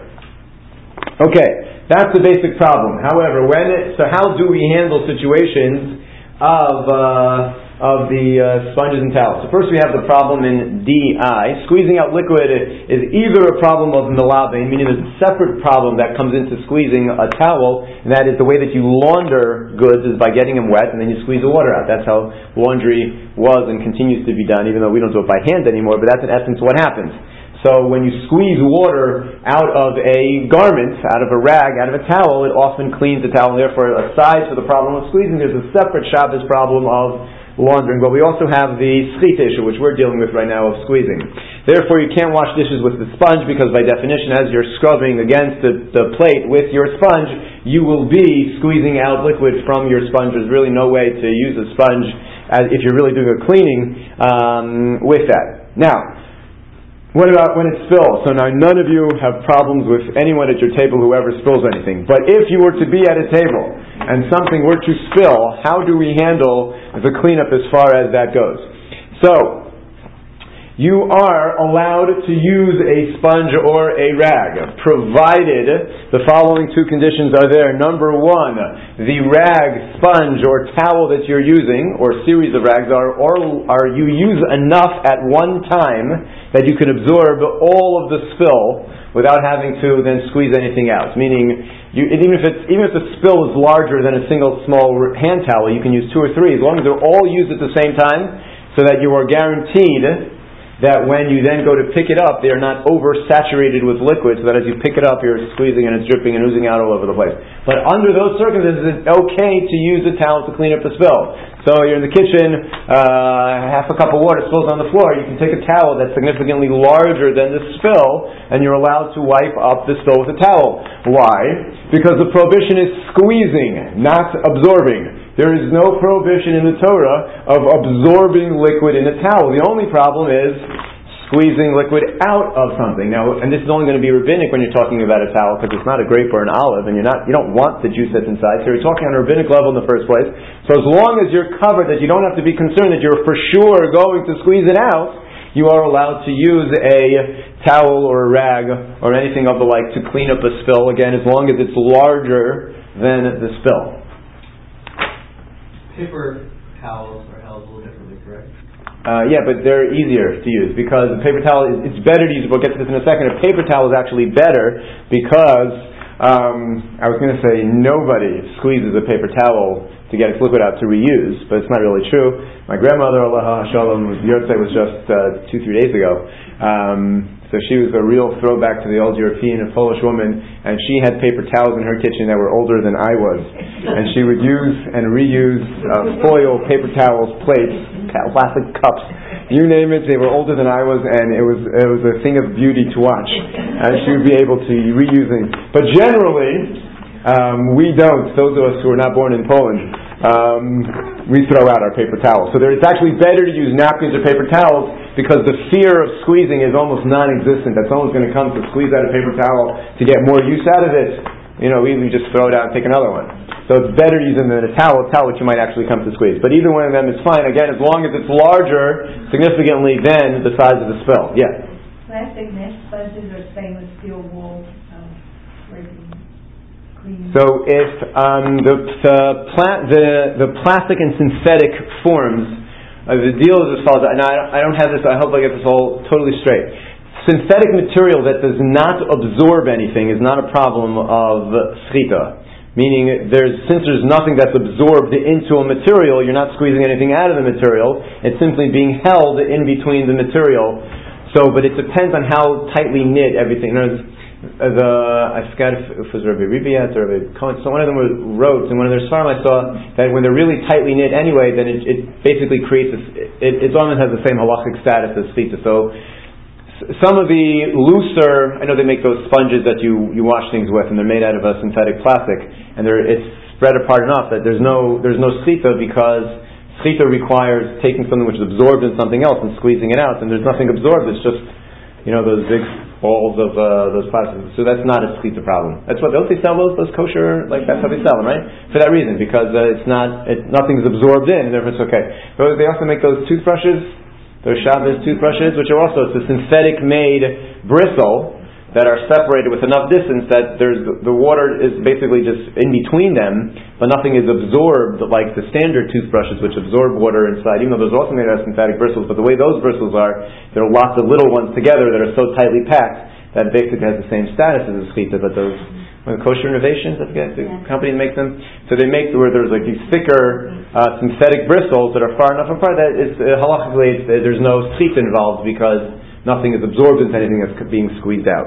Okay, that's the basic problem. However, when it, so how do we handle situations of uh, of the uh, sponges and towels? So first we have the problem in D I. Squeezing out liquid is either a problem of melabein, meaning there's a separate problem that comes into squeezing a towel, and that is the way that you launder goods is by getting them wet and then you squeeze the water out. That's how laundry was and continues to be done, even though we don't do it by hand anymore, but that's in essence what happens. So when you squeeze water out of a garment, out of a rag, out of a towel, it often cleans the towel, and therefore aside from the problem of squeezing, there's a separate Shabbos problem of laundering. But we also have the schit issue, which we're dealing with right now, of squeezing. Therefore you can't wash dishes with the sponge, because by definition, as you're scrubbing against the, the plate with your sponge, you will be squeezing out liquid from your sponge. There's really no way to use a sponge as if you're really doing a cleaning um, with that. Now, what about when it spills? So now none of you have problems with anyone at your table who ever spills anything. But if you were to be at a table and something were to spill, how do we handle the cleanup as far as that goes? So, you are allowed to use a sponge or a rag, provided the following two conditions are there. Number one, the rag, sponge, or towel that you're using, or series of rags, are, or are you use enough at one time that you can absorb all of the spill without having to then squeeze anything out. Meaning, you, even if it's even if the spill is larger than a single small hand towel, you can use two or three, as long as they're all used at the same time, so that you are guaranteed that when you then go to pick it up, they are not oversaturated with liquid, so that as you pick it up, you're squeezing and it's dripping and oozing out all over the place. But under those circumstances, it's okay to use a towel to clean up the spill. So you're in the kitchen, uh, half a cup of water spills on the floor, you can take a towel that's significantly larger than the spill, and you're allowed to wipe up the spill with a towel. Why? Because the prohibition is squeezing, not absorbing. There is no prohibition in the Torah of absorbing liquid in a towel. The only problem is squeezing liquid out of something. Now, and this is only going to be rabbinic when you're talking about a towel, because it's not a grape or an olive, and you're not, you don't want the juice that's inside. So you're talking on a rabbinic level in the first place. So as long as you're covered, that you don't have to be concerned that you're for sure going to squeeze it out, you are allowed to use a towel or a rag or anything of the like to clean up a spill, again, as long as it's larger than the spill. Paper towels are held a little differently, correct? Uh, yeah, but they're easier to use because a paper towel is it's better to use. We'll get to this in a second. A paper towel is actually better because um, I was going to say nobody squeezes a paper towel to get its liquid out to reuse, but it's not really true. My grandmother, Allah Shalom, Yortzei was just uh, two, three days ago. Um, so she was a real throwback to the old European, a Polish woman, and she had paper towels in her kitchen that were older than I was. And she would use and reuse uh, foil, paper towels, plates, plastic cups, you name it, they were older than I was, and it was it was a thing of beauty to watch. And she would be able to reuse them. But generally, um, we don't, those of us who are not born in Poland, um, we throw out our paper towels. So there, it's actually better to use napkins or paper towels because the fear of squeezing is almost non-existent. That someone's going to come to squeeze out a paper towel to get more use out of it. You know, we, we just throw it out and take another one. So it's better to use them than a towel, a towel which you might actually come to squeeze. But either one of them is fine, again, as long as it's larger significantly than the size of the spill. Yeah? Plastic mesh sponges or stainless steel wool um, where you clean. So if um, the, the, pla- the, the plastic and synthetic forms, uh, the deal is as follows, and I, I don't have this, I hope I get this all totally straight. Synthetic material that does not absorb anything is not a problem of schita. Meaning, there's, since there's nothing that's absorbed into a material, you're not squeezing anything out of the material. It's simply being held in between the material. So, but it depends on how tightly knit everything. There's, the I forgot if it was Rabbi Ribiat or Rabbi Cohen. So one of them wrote in one of their svarim I saw that when they're really tightly knit anyway, then it, it basically creates a, it, it almost has the same halachic status as schita. So. Some of the looser, I know they make those sponges that you, you wash things with, and they're made out of a synthetic plastic, and they're, it's spread apart enough that there's no there's no schita because schita requires taking something which is absorbed in something else and squeezing it out, and there's nothing absorbed. It's just you know, those big balls of uh, those plastic. So that's not a schita problem. That's what don't they sell those those kosher, like that's how they sell them, right? For that reason, because uh, it's not it, nothing's absorbed in, and therefore it's okay. But they also make those toothbrushes, those Shabbos toothbrushes, which are also it's a synthetic made bristle that are separated with enough distance that there's the water is basically just in between them, but nothing is absorbed like the standard toothbrushes, which absorb water inside. Even though those are also made out of synthetic bristles, but the way those bristles are, there are lots of little ones together that are so tightly packed that it basically has the same status as a schita. But those when Kosher Innovations, I forget the yeah. company that makes them, so they make where there's like these thicker uh, synthetic bristles that are far enough apart that it's uh, halachically it's, uh, there's no schita involved because nothing is absorbed into anything that's being squeezed out.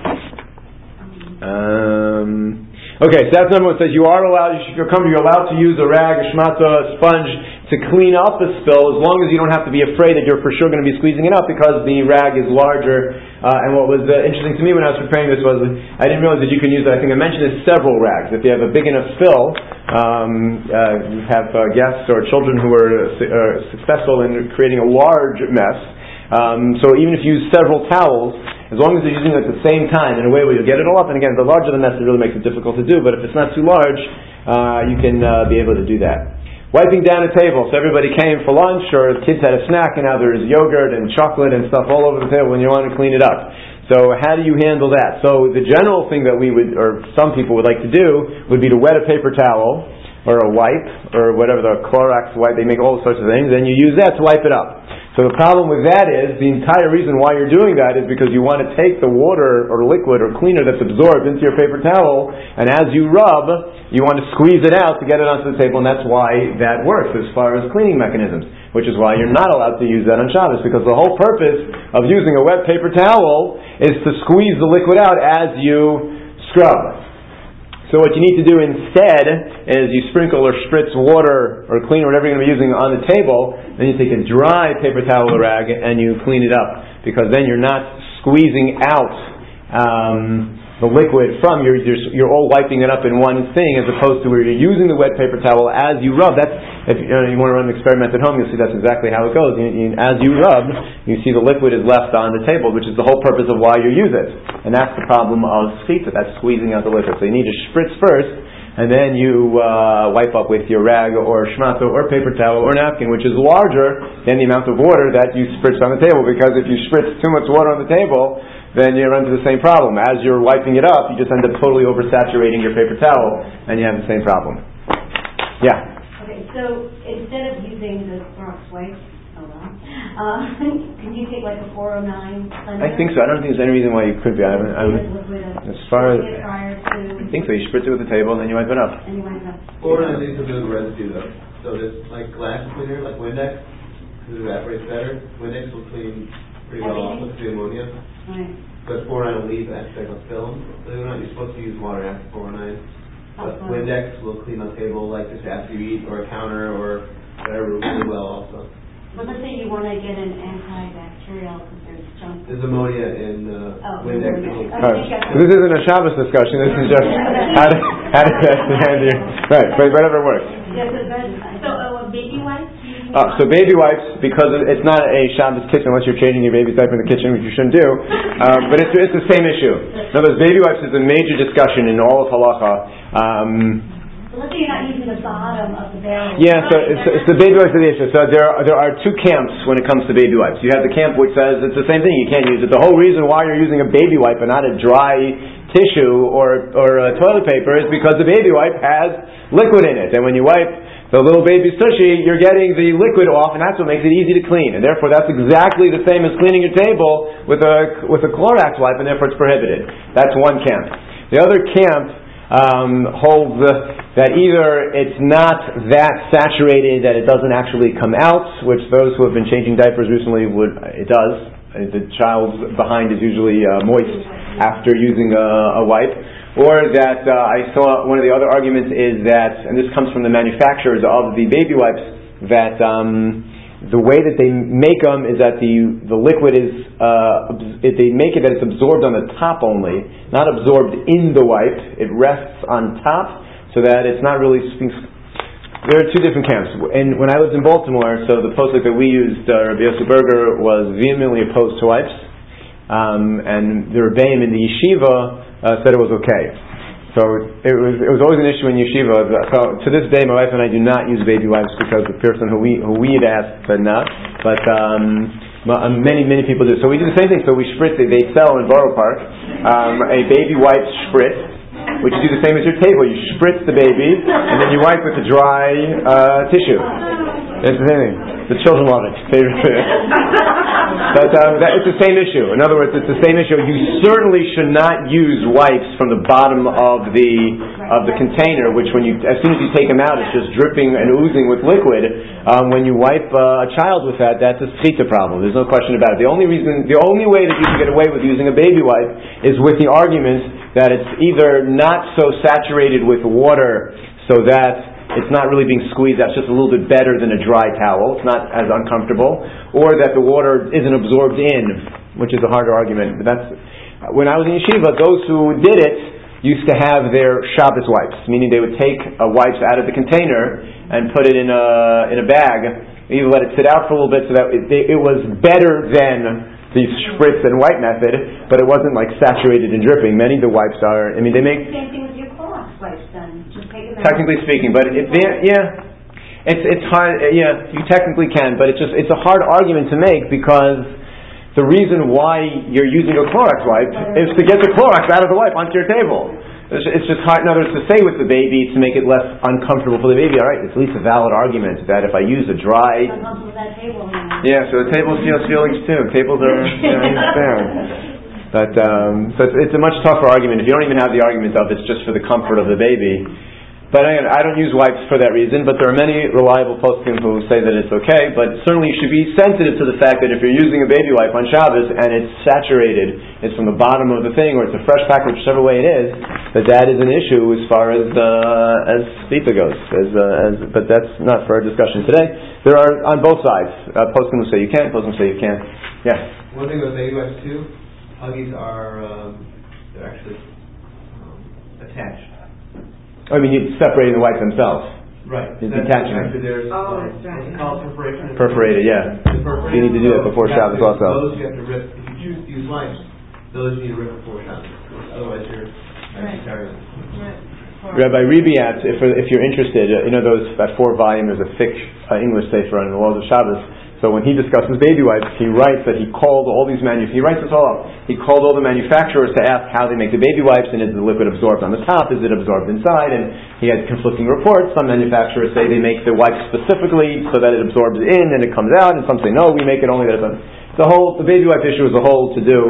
Um, okay, so that's number one. It says you are allowed, if you're coming, you're allowed to use a rag, a shmata, a sponge to clean up a spill, as long as you don't have to be afraid that you're for sure going to be squeezing it up because the rag is larger. Uh, and what was uh, interesting to me when I was preparing this was I didn't realize that you can use, I think I mentioned this, several rags. If you have a big enough spill, um, uh, you have uh, guests or children who are uh, successful in creating a large mess. Um, so even if you use several towels, as long as you're using it at the same time in a way where you'll get it all up, and again, the larger the mess, it really makes it difficult to do, but if it's not too large, uh, you can uh, be able to do that. Wiping down a table, so everybody came for lunch, or the kids had a snack, and now there's yogurt and chocolate and stuff all over the table, and you want to clean it up. So how do you handle that? So the general thing that we would, or some people would like to do, would be to wet a paper towel, or a wipe, or whatever, the Clorox wipe, they make all sorts of things, and you use that to wipe it up. So the problem with that is, the entire reason why you're doing that is because you want to take the water or liquid or cleaner that's absorbed into your paper towel, and as you rub, you want to squeeze it out to get it onto the table, and that's why that works as far as cleaning mechanisms, which is why you're not allowed to use that on Shabbos, because the whole purpose of using a wet paper towel is to squeeze the liquid out as you scrub. So what you need to do instead is you sprinkle or spritz water or cleaner, whatever you're going to be using on the table, then you take a dry paper towel or rag and you clean it up, because then you're not squeezing out um, the liquid from your, you're, you're all wiping it up in one thing, as opposed to where you're using the wet paper towel as you rub. That's, if you, know, you want to run an experiment at home, you'll see that's exactly how it goes. You, you, as you rub, you see the liquid is left on the table, which is the whole purpose of why you use it. And that's the problem of schita, that's squeezing out the liquid. So you need to spritz first, and then you uh, wipe up with your rag or shmata or paper towel or napkin, which is larger than the amount of water that you spritz on the table, because if you spritz too much water on the table, then you run into the same problem. As you're wiping it up, you just end up totally oversaturating your paper towel, and you have the same problem. Yeah? Okay, so instead of using the Clorox wipes, oh well, uh, can you take like a four oh nine cleanser? I think so. I don't think there's any reason why you could be. I haven't, I haven't, as far as, I think so. You spritz it with the table, and then you wipe it up. And you wipe it up. four oh nine leaves a bit of residue, though. So there's like glass cleaner, like Windex, because it evaporates better. Windex will clean pretty well off with the ammonia. Right. But four oh nine will leave extra like a film. So you're not you're supposed to use water after four oh nine. But Oh, Windex will clean the table like just after you eat, or a counter, or whatever really well also. But let's say you want to get an antibacterial because there's junk. There's ammonia in uh, Oh, Windex. ammonia. All right. This isn't a Shabbos discussion. This is just how to how to test the hand here. Right, but whatever works. Yeah, so that's- So, uh, baby wipes? Uh, so baby wipes, because it's not a Shabbos kitchen unless you're changing your baby's diaper in the kitchen, which you shouldn't do. Um, but it's it's the same issue. In other words, baby wipes is a major discussion in all of halacha. Um, So let's say you're not using the bottom of the barrel. Yeah, so it's, it's the baby wipes are the issue. So there are, there are two camps when it comes to baby wipes. You have the camp which says it's the same thing, you can't use it. The whole reason why you're using a baby wipe and not a dry tissue or or a toilet paper is because the baby wipe has liquid in it. And when you wipe the little baby's tushy, you're getting the liquid off, and that's what makes it easy to clean. And therefore that's exactly the same as cleaning your table with a with a Clorox wipe, and therefore it's prohibited. That's one camp. The other camp Um, holds uh, that either it's not that saturated that it doesn't actually come out, which those who have been changing diapers recently would, it does. The child's behind is usually uh, moist after using a, a wipe. Or that uh, I saw one of the other arguments is that, and this comes from the manufacturers of the baby wipes, that um, the way that they make them is that the the liquid is uh, they make it that it's absorbed on the top only, not absorbed in the wipe. It rests on top, so that it's not really. There are two different camps. And when I lived in Baltimore, so the postic that we used, uh, Rabbi Yossi Berger, was vehemently opposed to wipes, um, and the Rebbeim in the yeshiva uh, said it was okay. So it was it was always an issue in yeshiva. So to this day, my wife and I do not use baby wipes because the person who we who we had asked said not. But um, many many people do. So we do the same thing. So we spritz it. They sell in Borough Park um, a baby wipe spritz, which you do the same as your table. You spritz the baby and then you wipe with the dry uh, tissue. It's the same thing. The children love it. But um, that, it's the same issue. In other words, it's the same issue. You certainly should not use wipes from the bottom of the of the container, which when you as soon as you take them out, it's just dripping and oozing with liquid. Um, when you wipe uh, a child with that, that's a schita problem. There's no question about it. The only reason, the only way that you can get away with using a baby wipe is with the argument that it's either not so saturated with water so that it's not really being squeezed out, it's just a little bit better than a dry towel, it's not as uncomfortable, or that the water isn't absorbed in, which is a harder argument. But that's, when I was in yeshiva, those who did it used to have their Shabbos wipes, meaning they would take a wipes out of the container and put it in a in a bag, either let it sit out for a little bit so that it, it was better than the spritz and wipe method, but it wasn't like saturated and dripping. Many of the wipes are, I mean, they make... Same thing with your Clorox wipes then. Just take them out. Technically speaking, but it, yeah, it's it's hard. Yeah, you technically can, but it's just it's a hard argument to make because the reason why you're using a Clorox wipe is to get the Clorox out of the wipe onto your table. It's, it's just hard. In other words, to say with the baby to make it less uncomfortable for the baby. All right, it's at least a valid argument that if I use a dry, that table. yeah, so the table feels feelings too. Tables are fair. But um, so it's, it's a much tougher argument. If you don't even have the argument of it's just for the comfort of the baby. But again, I don't use wipes for that reason, but there are many reliable poskim who say that it's okay, but certainly you should be sensitive to the fact that if you're using a baby wipe on Shabbos and it's saturated, it's from the bottom of the thing, or it's a fresh package, whichever way it is, that that is an issue as far as uh, as Spita goes. As, uh, as, but that's not for our discussion today. There are, on both sides, uh, poskim who say you can, poskim who say you can't. Yeah? One thing with baby wipes too, Huggies are, um, they're actually um, attached. I mean, you're separating the wipes themselves. Right. You're detaching them. There's, oh, um, that's right. What's it called? Perforation. Perforated, yeah. Perforated. You need to do that before Shabbos also. Those you have to rip. If you choose to use wipes, those you need to rip before Shabbos. Otherwise you're actually carrying them. Right. Rabbi Ribiat, if, if you're interested, uh, you know those, that four volume, there's a thick uh, English sefer on the laws of Shabbos. So when he discusses baby wipes, he writes that he called all these manu- he writes this all up. He called all the manufacturers to ask how they make the baby wipes, and is the liquid absorbed on the top, is it absorbed inside, and he had conflicting reports. Some manufacturers say they make the wipes specifically so that it absorbs in and it comes out, and some say no, we make it only that it the whole the baby wipe issue is a whole to do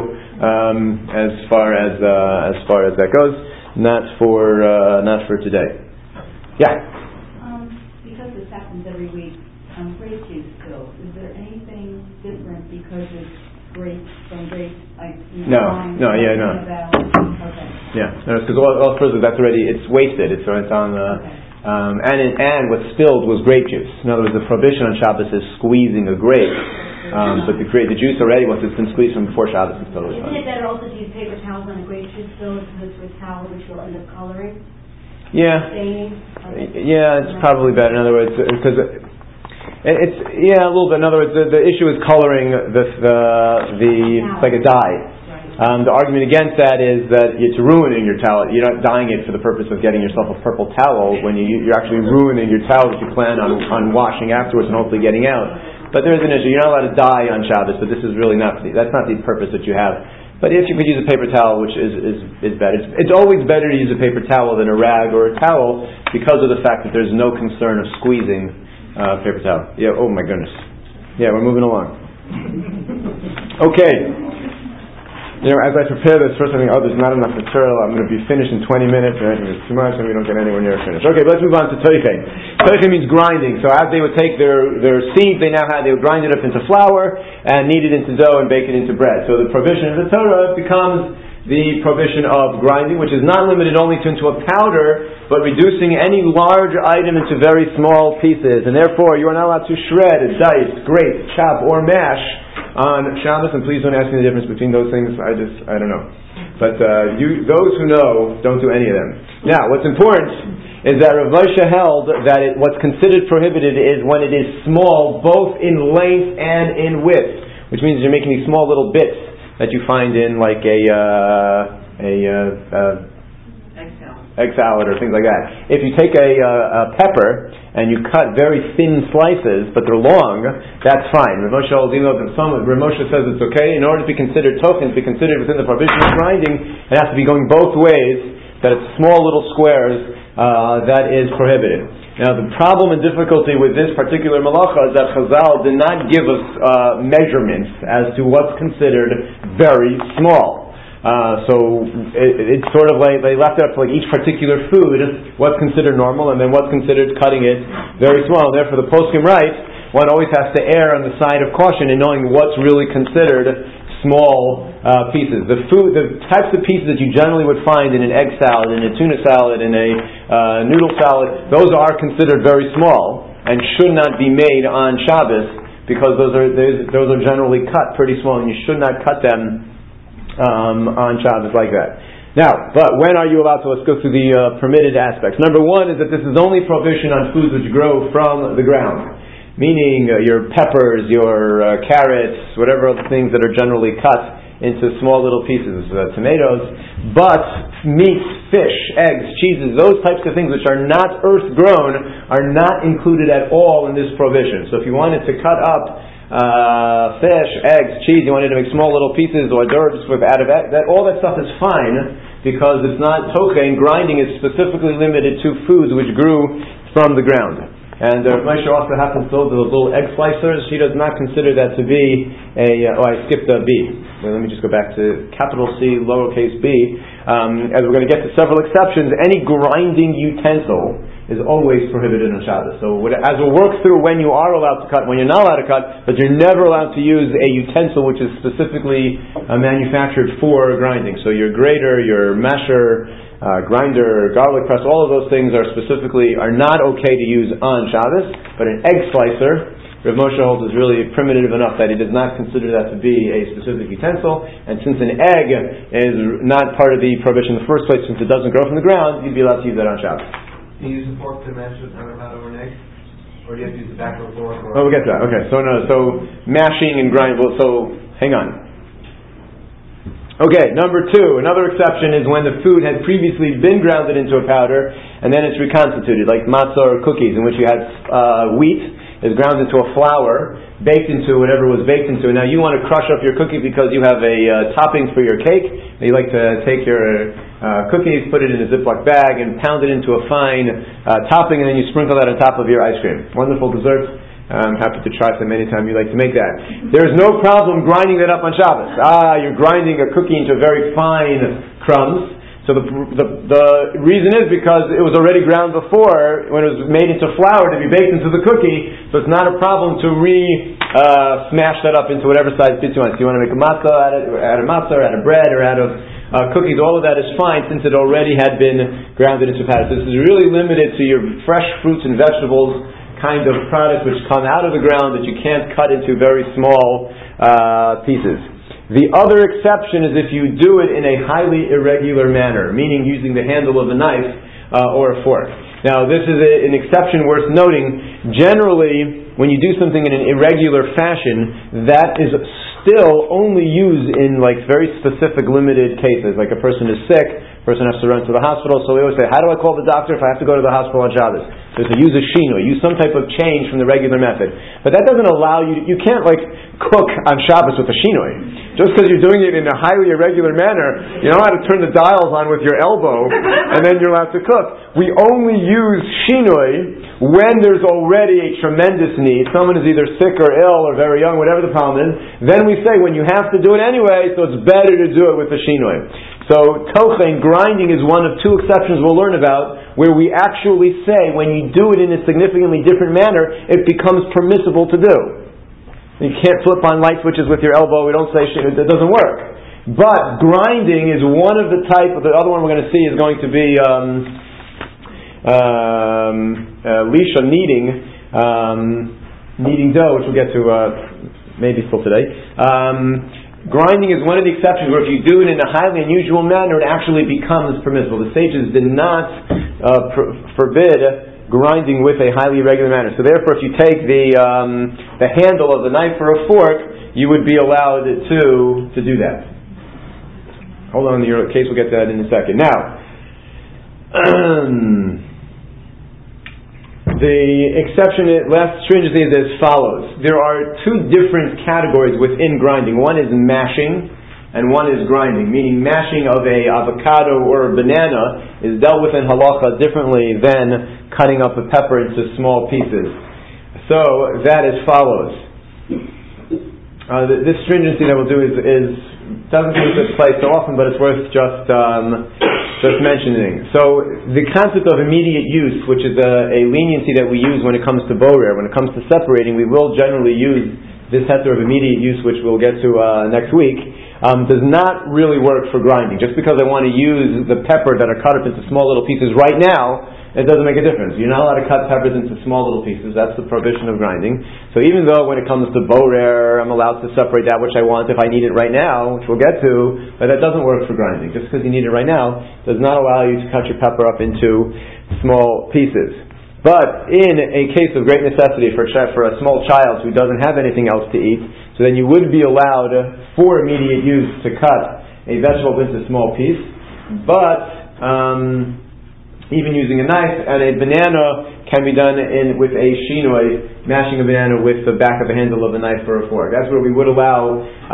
um, as far as uh, as far as that goes. Not for uh, not for today. Yeah. Um, because this happens every week. Um, grape juice still. Is there anything different because it's grape from grape? Like you know, no, wine, no, yeah, no. About, okay. Yeah, no, because all, all further that's already it's wasted. It's it's on the Okay. um, and it, and what spilled was grape juice. In other words, the prohibition on Shabbos is squeezing a grape, um, but the grape, the juice already once it's been squeezed from before Shabbos is totally fine. Isn't it better also to use paper towels on a grape juice spill as opposed to a towel which will end up coloring? Yeah, Staining? yeah, it's probably better. In other words, because. It's yeah, a little bit. In other words, the, the issue is coloring the the, the it's like a dye. Um, the argument against that is that it's ruining your towel. You're not dyeing it for the purpose of getting yourself a purple towel when you you're actually ruining your towel that you plan on on washing afterwards and hopefully getting out. But there is an issue. You're not allowed to dye on Shabbos, but this is really not the, that's not the purpose that you have. But if you could use a paper towel, which is is, is better, it's, it's always better to use a paper towel than a rag or a towel because of the fact that there's no concern of squeezing. Uh, paper towel. Yeah, oh my goodness. Yeah, we're moving along. Okay. You know, as I prepare this, first I think, oh, there's not enough material. I'm going to be finished in twenty minutes. And I think it's too much, and we don't get anywhere near finished. Okay, let's move on to toiche. Toiche means grinding. So as they would take their, their seeds, they now had, they would grind it up into flour and knead it into dough and bake it into bread. So the provision of the Torah becomes the prohibition of grinding, which is not limited only to into a powder, but reducing any large item into very small pieces. And therefore, you are not allowed to shred, dice, grate, chop, or mash on Shabbos. And please don't ask me the difference between those things. I just, I don't know. But uh, you, those who know, don't do any of them. Now, what's important is that Rav Moshe held that it, what's considered prohibited is when it is small, both in length and in width, which means you're making these small little bits. that you find in like a uh, a uh, uh, egg salad. egg salad or things like that. If you take a, uh, a pepper and you cut very thin slices, but they're long, that's fine. Rav Moshe holds, even though some Rav Moshe says it's okay, in order to be considered tochen, to be considered within the prohibition of grinding, it has to be going both ways, that it's small little squares, uh, that is prohibited. Now the problem and difficulty with this particular malacha is that Chazal did not give us uh, measurements as to what's considered very small. Uh, so it, it's sort of like they left it up to like each particular food, what's considered normal, and then what's considered cutting it very small. And therefore, the poskim write, one always has to err on the side of caution in knowing what's really considered small uh, pieces. The food, the types of pieces that you generally would find in an egg salad, in a tuna salad, in a uh, noodle salad, those are considered very small and should not be made on Shabbos because those are those are generally cut pretty small, and you should not cut them Um, on Shabbos like that. Now, but when are you allowed to? Let's go through the uh, permitted aspects. Number one is that this is only prohibition on foods which grow from the ground, meaning uh, your peppers, your uh, carrots, whatever other things that are generally cut into small little pieces, uh, tomatoes, but meats, fish, eggs, cheeses, those types of things which are not earth grown are not included at all in this prohibition. So if you wanted to cut up Uh, fish, eggs, cheese, you wanted to make small little pieces or d'oeuvres with out of that, that, all that stuff is fine because it's not tochen. Grinding is specifically limited to foods which grew from the ground. And uh, Moshe also happens to hold those little egg slicers. She does not consider that to be a, uh, oh I skipped a B. Well, let me just go back to capital C, lowercase b. Um, as we're going to get to several exceptions, any grinding utensil is always prohibited on Shabbos. So as we'll work through when you are allowed to cut, when you're not allowed to cut, but you're never allowed to use a utensil which is specifically uh, manufactured for grinding. So your grater, your masher, uh, grinder, garlic press, all of those things are specifically, are not okay to use on Shabbos, but an egg slicer, Rav Moshe holds is really primitive enough that he does not consider that to be a specific utensil, and since an egg is not part of the prohibition in the first place, since it doesn't grow from the ground, you'd be allowed to use that on Shabbos. Do you use a fork to mash it out of an egg? Or do you have to use the back of a fork? Or oh, we'll get to that. Okay, so no, so mashing and grinding. Well, so hang on. Okay, number two, another exception is when the food had previously been grounded into a powder and then it's reconstituted, like matzah or cookies, in which you had uh, wheat is ground into a flour, baked into whatever was baked into. Now you want to crush up your cookie because you have a uh, toppings for your cake. And you like to take your uh, cookies, put it in a Ziploc bag, and pound it into a fine uh, topping, and then you sprinkle that on top of your ice cream. Wonderful dessert. I'm happy to try some anytime you like to make that. There's no problem grinding that up on Shabbos. Ah, you're grinding a cookie into very fine crumbs. So the, the the reason is because it was already ground before when it was made into flour to be baked into the cookie. So it's not a problem to re uh, smash that up into whatever size bits you want. So you want to make a matzah out of, out of matzah, or out of bread, or out of uh, cookies. All of that is fine since it already had been grounded into powder. So this is really limited to your fresh fruits and vegetables kind of products which come out of the ground that you can't cut into very small uh, pieces. The other exception is if you do it in a highly irregular manner, meaning using the handle of a knife uh, or a fork. Now, this is a, an exception worth noting. Generally, when you do something in an irregular fashion, that is still only used in like very specific, limited cases. Like a person is sick, a person has to run to the hospital, so we always say, how do I call the doctor if I have to go to the hospital on Shabbos? So to use a shinoi, use some type of change from the regular method. But that doesn't allow you, you can't like cook on Shabbos with a shinoi. Just because you're doing it in a highly irregular manner, you know how to turn the dials on with your elbow, and then you're allowed to cook. We only use shinoi when there's already a tremendous need. Someone is either sick or ill or very young, whatever the problem is. Then we say, when you have to do it anyway, so it's better to do it with a shinoi. So tochen, grinding, is one of two exceptions we'll learn about, where we actually say, when you do it in a significantly different manner, it becomes permissible to do. You can't flip on light switches with your elbow. We don't say shit. It doesn't work. But grinding is one of the type. The other one we're going to see is going to be um, um, uh, lisha, kneading, um, kneading dough, which we'll get to uh, maybe still today. Um, grinding is one of the exceptions where if you do it in a highly unusual manner, it actually becomes permissible. The sages did not uh, pr- forbid grinding with a highly irregular manner. So therefore, if you take the um, the handle of the knife or a fork, you would be allowed to to do that. Hold on, your case, we'll get to that in a second. Now, um, the exception, last stringency is as follows. There are two different categories within grinding. One is mashing, and one is grinding, meaning mashing of a avocado or a banana is dealt with in halacha differently than cutting up a pepper into small pieces. So, that is follows. Uh, this stringency that we'll do is, is doesn't come into play so often, but it's worth just um, just mentioning. So the concept of immediate use, which is a, a leniency that we use when it comes to borer, when it comes to separating, we will generally use this heter of immediate use, which we'll get to uh, next week, um, does not really work for grinding. Just because I want to use the pepper that are cut up into small little pieces right now, it doesn't make a difference. You're not allowed to cut peppers into small little pieces. That's the prohibition of grinding. So even though when it comes to borer, I'm allowed to separate that which I want if I need it right now, which we'll get to, but that doesn't work for grinding. Just because you need it right now does not allow you to cut your pepper up into small pieces. But in a case of great necessity for for a small child who doesn't have anything else to eat, so then you would be allowed for immediate use to cut a vegetable into small piece. But um, even using a knife, and a banana can be done in with a shinoi, mashing a banana with the back of a handle of a knife or a fork. That's where we would allow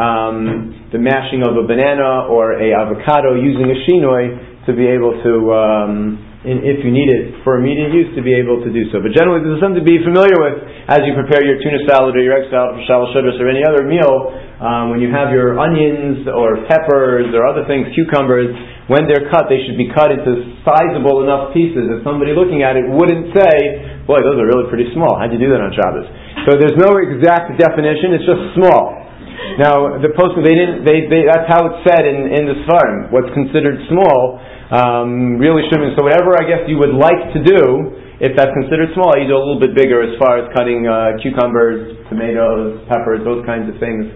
um, the mashing of a banana or a avocado using a shinoi to be able to, um, in, if you need it for immediate use, to be able to do so. But generally, this is something to be familiar with as you prepare your tuna salad or your egg salad for Shalom Shabbos or any other meal. Um, when you have your onions or peppers or other things, cucumbers, when they're cut, they should be cut into sizable enough pieces that somebody looking at it wouldn't say, boy, those are really pretty small. How'd you do that on Shabbos? So there's no exact definition, it's just small. Now, the post, they didn't, they, they, that's how it's said in, in the Sfarim. What's considered small, um, really shouldn't. So whatever I guess you would like to do, if that's considered small, you do a little bit bigger as far as cutting uh, cucumbers, tomatoes, peppers, those kinds of things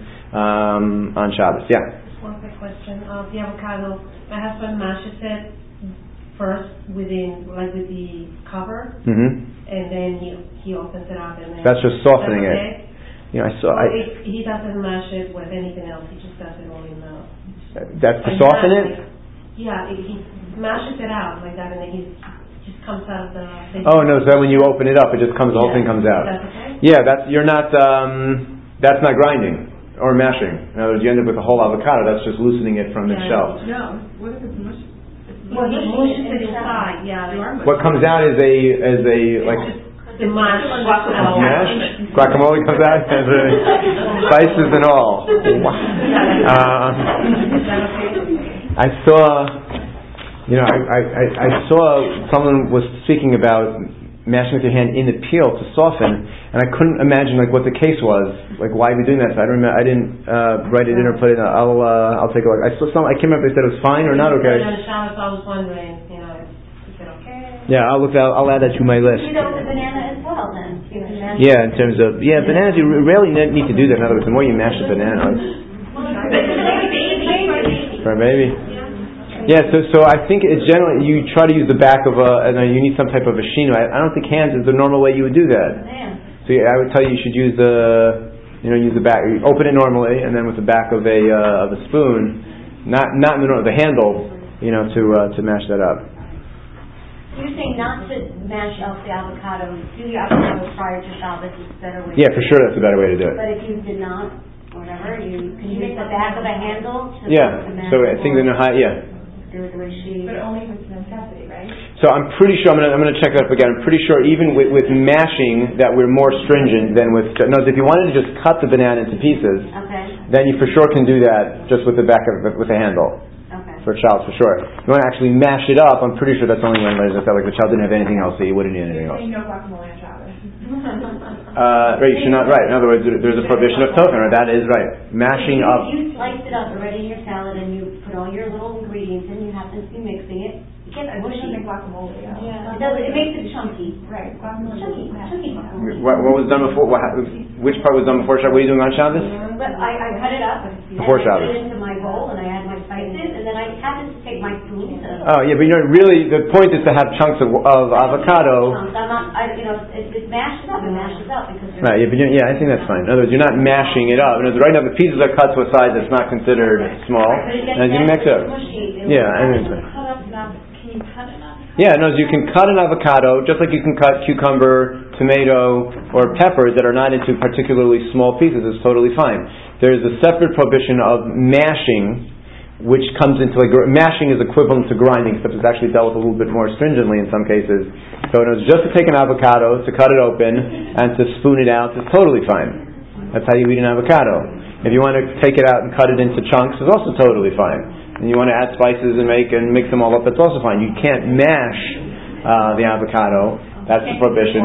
um, on Shabbos. Yeah? Just one quick question. Uh, the avocado, my husband mashes it first within, like with the cover, mm-hmm. and then he he opens it up and then... That's just softening it. it. You know, I saw... So I, it, he doesn't mash it with anything else, he just does it all in the... That's to soften it? Like, yeah, it, he mashes it out like that and then he just comes out of the... the oh no, so when you open it up, it just comes, the whole yeah. thing comes out. That's okay? Yeah, that's, you're not, um, that's not grinding. Or mashing. In other words, you end up with a whole avocado, that's just loosening it from its yeah. shell. No, what if it's mush? Well, he mushes it inside, yeah. Like, what comes out is a, is a, like... the mash. Guacamole. Mash? Guacamole comes out? Spices and all. Uh, I saw, you know, I, I, I saw someone was speaking about mashing with your hand in the peel to soften, and I couldn't imagine like what the case was, like why are we doing that? So I don't remember. I didn't uh, write it in or put it in. I'll uh, I'll take a look. I saw some. I can't remember if they said it was fine or not okay. On Shabbos, I was wondering, you know, is it okay? Yeah, I'll look. I'll, I'll add that to my list. You know, the banana as well, then. You can mash Yeah, in terms of yeah, bananas. You rarely need to do that. In other words, the more you mash the banana, for a baby. Yeah, so so I think it's generally you try to use the back of a, and you need some type of a shino. I, I don't think hands is the normal way you would do that. So yeah, I would tell you you should use the, you know, use the back. You open it normally, and then with the back of a uh, of a spoon, not not in the, the handle, you know, to uh, to mash that up. You're saying not to mash up the avocado. Do your avocado prior to Shabbos is a better way. Yeah, for sure, that's a better way to do it. But if you did not, whatever, you can use the back of a handle to yeah. to mash. So I think they're high. Yeah. Do it the way she. But only if it's a necessity, right? So I'm pretty sure, I'm going to I'm going to check that up again. I'm pretty sure even with, with mashing that we're more stringent than with, no, if you wanted to just cut the banana into pieces, Okay. then you for sure can do that just with the back of, with a handle. Okay. For a child, for sure. If you want to actually mash it up, I'm pretty sure that's only when there's a like the child didn't have anything else, so you wouldn't need anything else. No guacamole on Shabbos. Uh, right, you should not, right. In other words, there's a prohibition of token, right? That is right. Mashing you, up. You slice it up already in your salad and you put all your little ingredients in, you happen to be mixing it. It gets mushy. Like guacamole, yeah. Yeah. It, does, it makes it chunky. Right, guacamole. Chunky, chunky guacamole. What, what was done before? What, which part was done before Shabbos? What are you doing on Shabbos? But I, I cut it up. Before and Shabbos. I put it into my bowl and I add my spices and then I happen to take my spoon to... Oh, yeah, but you know, really, the point is to have chunks of, of avocado. Chunks. I'm not, I, you know, it, it mashes up, it mashes up because Right, yeah, but you- yeah, I think that's fine. In other words, you're not mashing it up. In other words, right now the pieces are cut to a size that's not considered small, and you mix it up. Yeah, I think so. Can you cut it up? Yeah, no, you can cut an avocado just like you can cut cucumber, tomato, or peppers that are not into particularly small pieces. It's totally fine. There's a separate prohibition of mashing, which comes into like mashing is equivalent to grinding, except it's actually dealt with a little bit more stringently in some cases. So it was just to take an avocado, to cut it open, and to spoon it out is totally fine. That's how you eat an avocado. If you want to take it out and cut it into chunks, it's also totally fine. And you want to add spices and make and mix them all up, that's also fine. You can't mash uh, the avocado. That's the prohibition.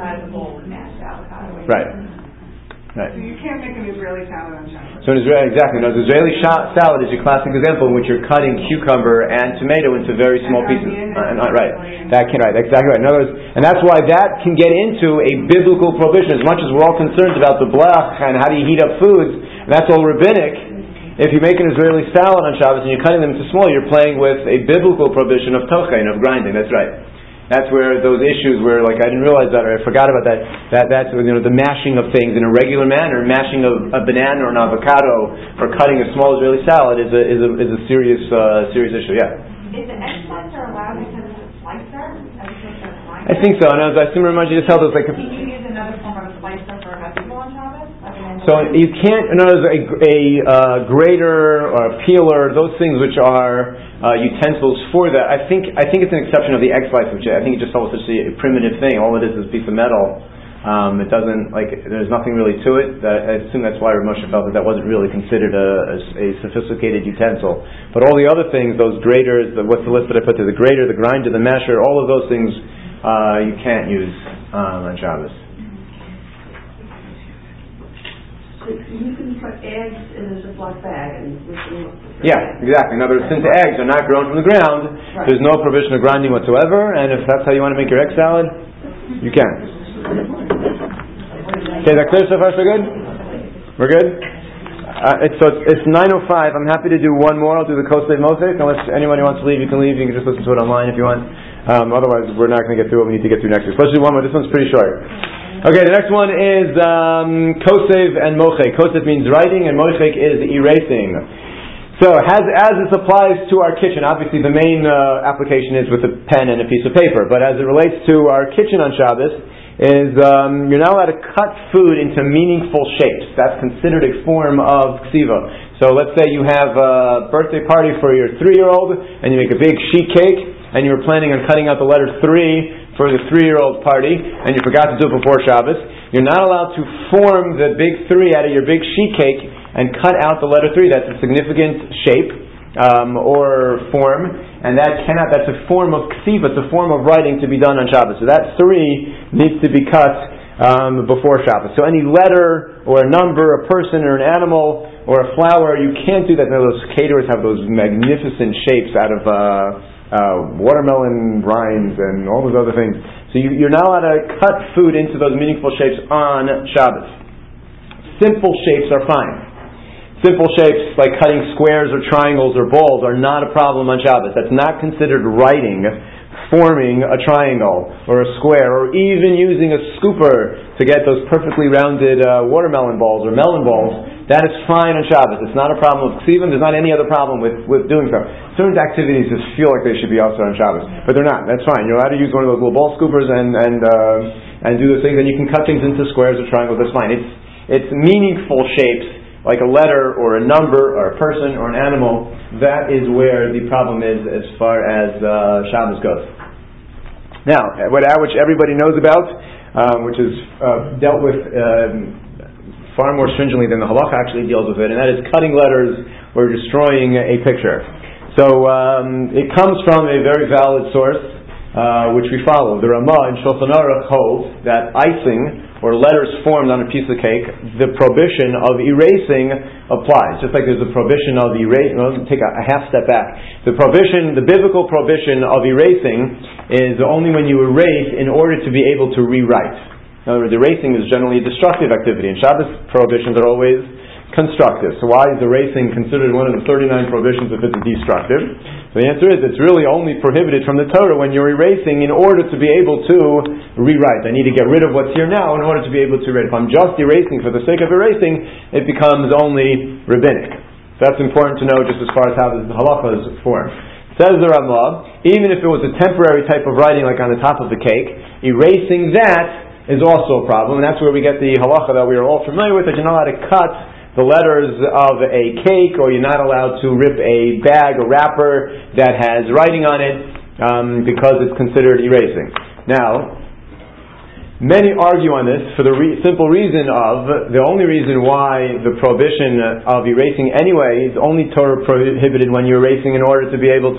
Right. Right. So you can't make an Israeli salad on Shabbos. So an Israeli, exactly. No, the Israeli sh- salad is your classic example in which you're cutting cucumber and tomato into very small pieces. Uh, not, right. That can right. Exactly right. In other words, and that's why that can get into a biblical prohibition. As much as we're all concerned about the blach and how do you heat up foods, and that's all rabbinic. If you make an Israeli salad on Shabbos and you're cutting them into small, you're playing with a biblical prohibition of tochein, of grinding. That's right. That's where those issues where, like, I didn't realize that, or I forgot about that. That that's you know the mashing of things in a regular manner, mashing of a banana or an avocado, or cutting a small Israeli salad is a is a is a serious uh, serious issue. Yeah. Is the egg slicer allowed because it's a slicer as opposed to a grinder? I think so. And as I still remind you, just held us like. Can you use another form of a slicer for a vegetable on Shabbos? Like so you can't. In other words, a, a uh, grater or a peeler, those things which are uh, utensils for that. I think I think it's an exception of the egg slicer, which I think it just holds such a primitive thing. All it is is a piece of metal. Um, it doesn't like there's nothing really to it. That, I assume that's why Rav Moshe felt that that wasn't really considered a, a, a sophisticated utensil. But all the other things, those graters, the, what's the list that I put there? The grater, the grinder, the masher, all of those things uh, you can't use um, on Shabbos. So you can put eggs in a Ziploc bag and we can look for Yeah, exactly. In other words, since eggs are not grown from the ground, right. There's no provision of grinding whatsoever, and if that's how you want to make your egg salad, you can. Okay, is that clear so far? So good? We're good? Uh, it's, so it's, it's nine oh five. I'm happy to do one more. I'll do the Kosev Mosaic. Unless anybody wants to leave, you can leave. You can just listen to it online if you want. Um, otherwise, we're not going to get through what we need to get through next week. So let's do one more. This one's pretty short. Okay, the next one is um, Kosev and Mochek. Kosev means writing, and Mochek is erasing. So, as, as this applies to our kitchen, obviously the main uh, application is with a pen and a piece of paper. But as it relates to our kitchen on Shabbos, is um, you're not allowed to cut food into meaningful shapes. That's considered a form of ksiva. So, let's say you have a birthday party for your three-year-old, and you make a big sheet cake, and you were planning on cutting out the letter three for the three-year-old party, and you forgot to do it before Shabbos. You're not allowed to form the big three out of your big sheet cake and cut out the letter three. That's a significant shape um, or form, and that cannot. That's a form of ksiva. It's a form of writing to be done on Shabbos. So that three needs to be cut um, before Shabbos. So any letter or a number, a person or an animal or a flower, you can't do that. Now, those caterers have those magnificent shapes out of Uh, Uh, watermelon rinds and all those other things. So you, you're not allowed to cut food into those meaningful shapes on Shabbos. Simple shapes are fine. Simple shapes like cutting squares or triangles or balls are not a problem on Shabbos. That's not considered writing, forming a triangle or a square, or even using a scooper to get those perfectly rounded uh, watermelon balls or melon balls. That is fine on Shabbos. It's not a problem with ksivim. There's not any other problem with, with doing so. Certain activities just feel like they should be also on Shabbos, but they're not. That's fine. You're allowed to use one of those little ball scoopers and and uh, and do those things. And you can cut things into squares or triangles. That's fine. It's it's meaningful shapes like a letter or a number or a person or an animal. That is where the problem is as far as uh, Shabbos goes. Now, what which everybody knows about, um, which is uh, dealt with. Um, far more stringently than the halacha actually deals with it, and that is cutting letters or destroying a picture. So um, it comes from a very valid source, uh, which we follow. The Ramah in Shulchan Aruch holds that icing or letters formed on a piece of cake, the prohibition of erasing applies. Just like there's a prohibition of erasing. Well, take a, a half step back. The prohibition, the biblical prohibition of erasing, is only when you erase in order to be able to rewrite. In other words, erasing is generally a destructive activity, and Shabbos prohibitions are always constructive. So why is erasing considered one of the thirty-nine prohibitions if it's destructive? So the answer is it's really only prohibited from the Torah when you're erasing in order to be able to rewrite. I need to get rid of what's here now in order to be able to read. If I'm just erasing for the sake of erasing, it becomes only rabbinic. So that's important to know just as far as how the halacha is formed. Says the Ramah, even if it was a temporary type of writing like on the top of the cake, erasing that is also a problem. And that's where we get the halacha that we are all familiar with, that you're not allowed to cut the letters of a cake, or you're not allowed to rip a bag, a wrapper that has writing on it, um, because it's considered erasing. Now, many argue on this for the re- simple reason of, the only reason why the prohibition of erasing anyway is only Torah prohibited when you're erasing in order to be able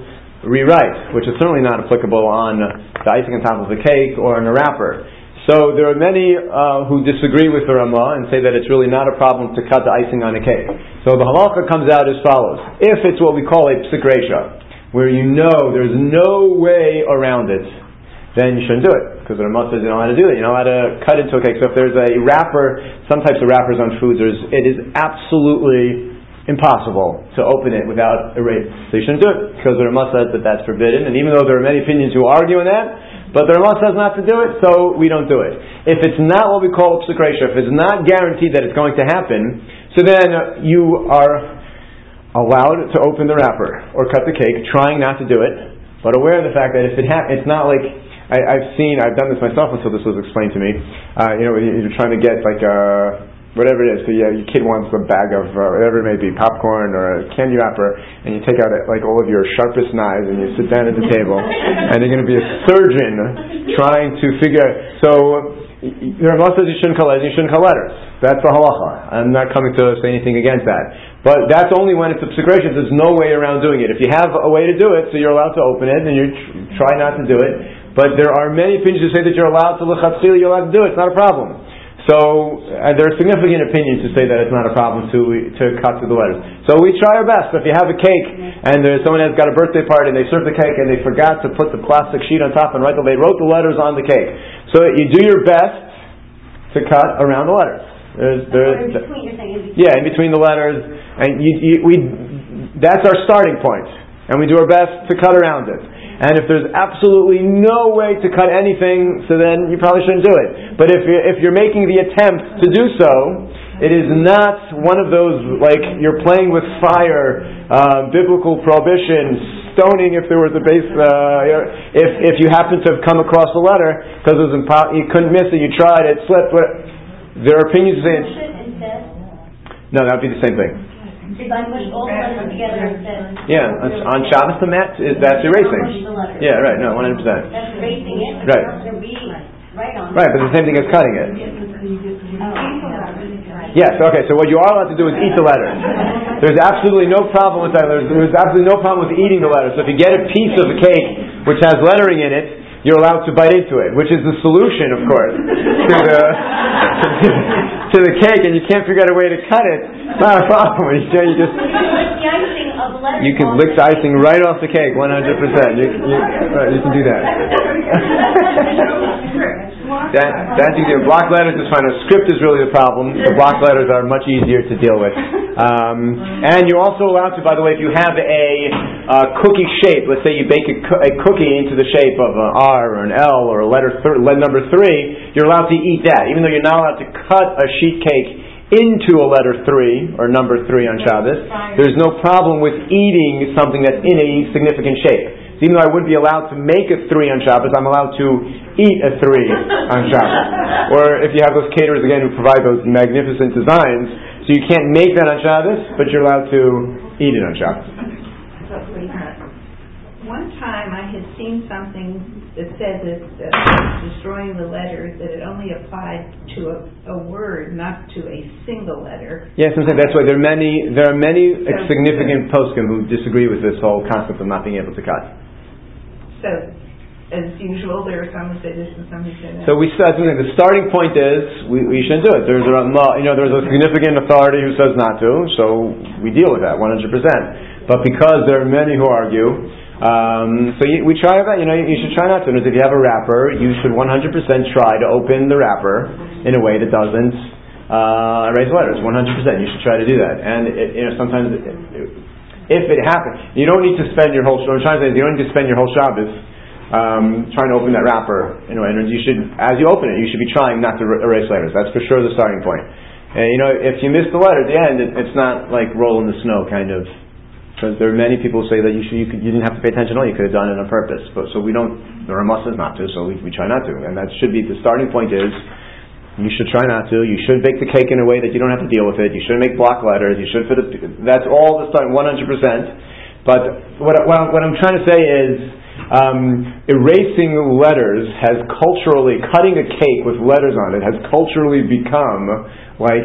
to rewrite, which is certainly not applicable on the icing on top of the cake or on a wrapper. So there are many uh, who disagree with the Ramah and say that it's really not a problem to cut the icing on a cake. So the halakha comes out as follows. If it's what we call a psik reisha, where you know there's no way around it, then you shouldn't do it. Because the Ramah says you don't know how to do it. You're not allowed to cut into a cake. So if there's a wrapper, some types of wrappers on foods, there's, it is absolutely impossible to open it without erasing. So you shouldn't do it, because the Ramah says that that's forbidden. And even though there are many opinions who argue on that, but the Ramah says not to do it, so we don't do it. If it's not what we call psik reisha, if it's not guaranteed that it's going to happen, so then you are allowed to open the wrapper or cut the cake, trying not to do it, but aware of the fact that if it ha- it's not like, I, I've seen, I've done this myself until this was explained to me, uh, you know, you're trying to get like a, whatever it is, so yeah, your kid wants a bag of uh, whatever it may be, popcorn or a candy wrapper, and you take out like all of your sharpest knives and you sit down at the table, and you're going to be a surgeon trying to figure out. So the Ramah says you shouldn't cut letters, you shouldn't cut letters. That's the halacha. I'm not coming to say anything against that. But that's only when it's a psik reisha. There's no way around doing it. If you have a way to do it, so you're allowed to open it, and you tr- try not to do it. But there are many opinions who say that you're allowed to l'chatzila, you're allowed to do it. It's not a problem. So uh, there are significant opinions to say that it's not a problem to to cut through the letters. So we try our best. If you have a cake and there's someone has got a birthday party and they serve the cake and they forgot to put the plastic sheet on top and write the, they wrote the letters on the cake. So you do your best to cut around the letters. There's, there's, in between, you're saying in between. Yeah, in between the letters, and you, you, we that's our starting point, and we do our best to cut around it. And if there's absolutely no way to cut anything, so then you probably shouldn't do it. But if you're, if you're making the attempt to do so, it is not one of those, like, you're playing with fire, uh, biblical prohibition, stoning if there was a base, uh, if if you happen to have come across the letter, because it was impo- you couldn't miss it, you tried, it slipped. But there are opinions saying, no, that would be the same thing. If I push all the letters together instead. Yeah, on, on Shabbos the mat is that's erasing. Yeah, right. No, one hundred percent. That's erasing it. Right. It's not reading it. Right on. Right, but it's the same thing as cutting it. Yes. Okay. So what you are allowed to do is eat the letters. There's absolutely no problem with that. There's, there's absolutely no problem with eating the letters. So if you get a piece of a cake which has lettering in it, you're allowed to bite into it, which is the solution, of course, to the to the cake, and you can't figure out a way to cut it. It's not a problem. You just you can lick the icing right off the cake, one hundred percent. You you, right, you can do that. that that's easier. Block letters is fine. A script is really the problem. The block letters are much easier to deal with. Um, and you're also allowed to, by the way, if you have a uh, cookie shape, let's say you bake a, co- a cookie into the shape of an R or an L or a letter th- letter number three, you're allowed to eat that, even though you're not allowed to cut a sheet cake into a letter three or number three on Shabbos. There's no problem with eating something that's in a significant shape. So even though I wouldn't be allowed to make a three on Shabbos, I'm allowed to eat a three on Shabbos. Or if you have those caterers again who provide those magnificent designs, so you can't make that on Shabbos, but you're allowed to eat it on Shabbos. One time I had seen something that said that uh, destroying the letters, that it only applied to a, a word, not to a single letter. Yes, I'm saying that's why there are many there are many so, significant poskim who disagree with this whole concept of not being able to cut. So, as usual, there are some who say this and some who say that. So we said something. The starting point is we, we shouldn't do it. There's a you know there's a significant authority who says not to, so we deal with that one hundred percent. But because there are many who argue. Um, so you, we try that, you know, you should try not to. If you have a wrapper, you should one hundred percent try to open the wrapper in a way that doesn't uh, erase letters, one hundred percent. You should try to do that. And it, you know, sometimes it, it, if it happens, you don't need to spend your whole. What I'm trying to say is you don't need to spend your whole Shabbos um, trying to open that wrapper. You know, and you should, as you open it, you should be trying not to er- erase letters. That's for sure the starting point. And you know, if you miss the letter at the end, it, it's not like roll in the snow kind of. Because there are many people who say that you should, you, could, you didn't have to pay attention at all. You could have done it on purpose. But so we don't. There are muscles not to. So we, we try not to. And that should be the starting point. Is you should try not to. You should bake the cake in a way that you don't have to deal with it. You shouldn't make block letters. You should put it. That's all the starting, one hundred percent. But what, what, what I'm trying to say is, um, erasing letters has culturally, cutting a cake with letters on it has culturally become like,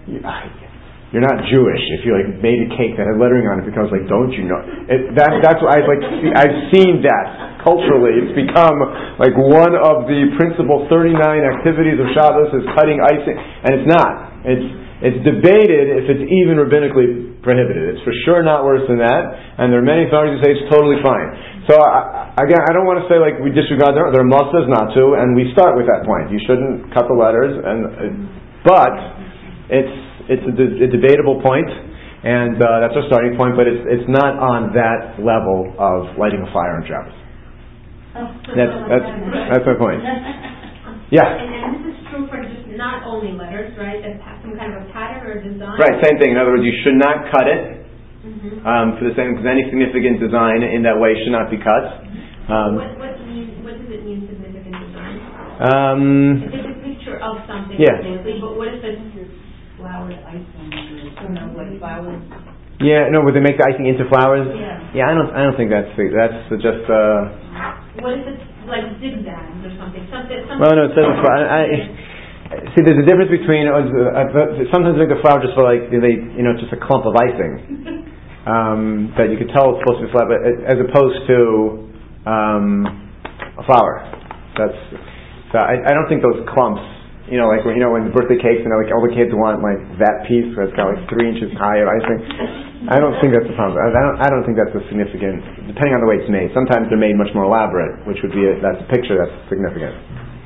you're not Jewish if you like made a cake that had lettering on it, because like, don't you know? It, that, that's what I've like, I've seen that culturally. It's become like one of the principal thirty-nine activities of Shabbos is cutting icing, and it's not. It's it's debated if it's even rabbinically prohibited. It's for sure not worse than that, and there are many authorities who say it's totally fine. So I, again, I don't want to say like we disregard there. There are mustas not to, and we start with that point. You shouldn't cut the letters, and uh, but it's it's a, de- a debatable point, and uh, that's our starting point. But it's it's not on that level of lighting a fire on Shabbos. Oh, That's that's that's my point. Yeah. And, and this is true for just not only letters, right? That have some kind of a pattern or design. Right. Same thing. In other words, you should not cut it. Mm-hmm. Um, for the same, because any significant design in that way should not be cut. Um, what what mean, what does it mean, significant design? Um, if it's a picture of something, yeah. obviously, but what if it's flowered icing, or, you know, like flowers? Yeah, no, would they make the icing into flowers? Yeah. Yeah, I don't. I don't think that's that's just. Uh, What if it's like zigzags or something? Something. something well, no, it says. I, I, see, there's a difference between. Uh, uh, sometimes they make the flower just for like they, you know, just a clump of icing um, that you could tell it's supposed to be flower, but as opposed to um, a flower. That's. So I, I don't think those clumps. You know, like when you know when birthday cakes, you know, like all the kids want like that piece that's got like three inches high of icing. I don't think that's the problem. I don't. I don't think that's a significant. Depending on the way it's made, sometimes they're made much more elaborate, which would be a, that's a picture that's significant.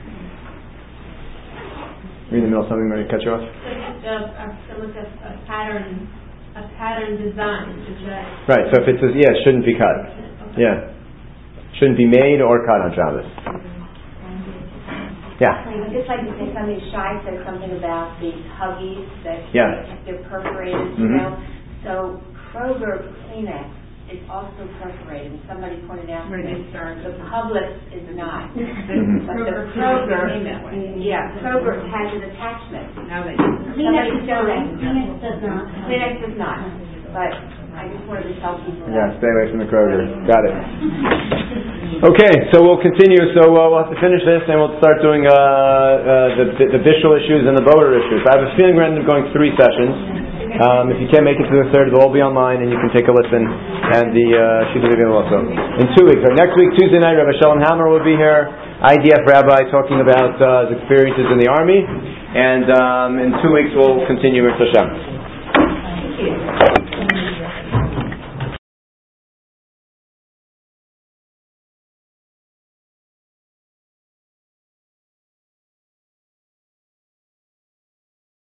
Are you in the middle of something? I'm going to cut you off. So just a, a, a, a pattern, a pattern design. Is that right. So if it's a, yeah, it shouldn't be cut. Okay. Yeah, shouldn't be made or cut on Shabbos. Yeah. But just like you say, something Shai said something about the Huggies that yeah. they're perforated, mm-hmm. you know. So Kroger Kleenex is also perforated. And somebody pointed out Where that they start. the Publix is not. Mm-hmm. But the Kroger, yeah, Kroger has an attachment. Now they Kleenex does Kleenex does not. Kleenex does not. But I just wanted to tell people Yeah, that. stay away from the Kroger. Got it. Okay, so we'll continue. So uh, we'll have to finish this, and we'll start doing uh, uh, the the Bishul issues and the Boer issues. I have a feeling we're going to end up going three sessions. Um, if you can't make it to the third, they'll all be online, and you can take a listen. And the uh, she's going to be also in two weeks. Right, next week, Tuesday night, Rabbi Shalom Hammer will be here. I D F rabbi talking about uh, his experiences in the army, and um, in two weeks we'll continue with Hashem.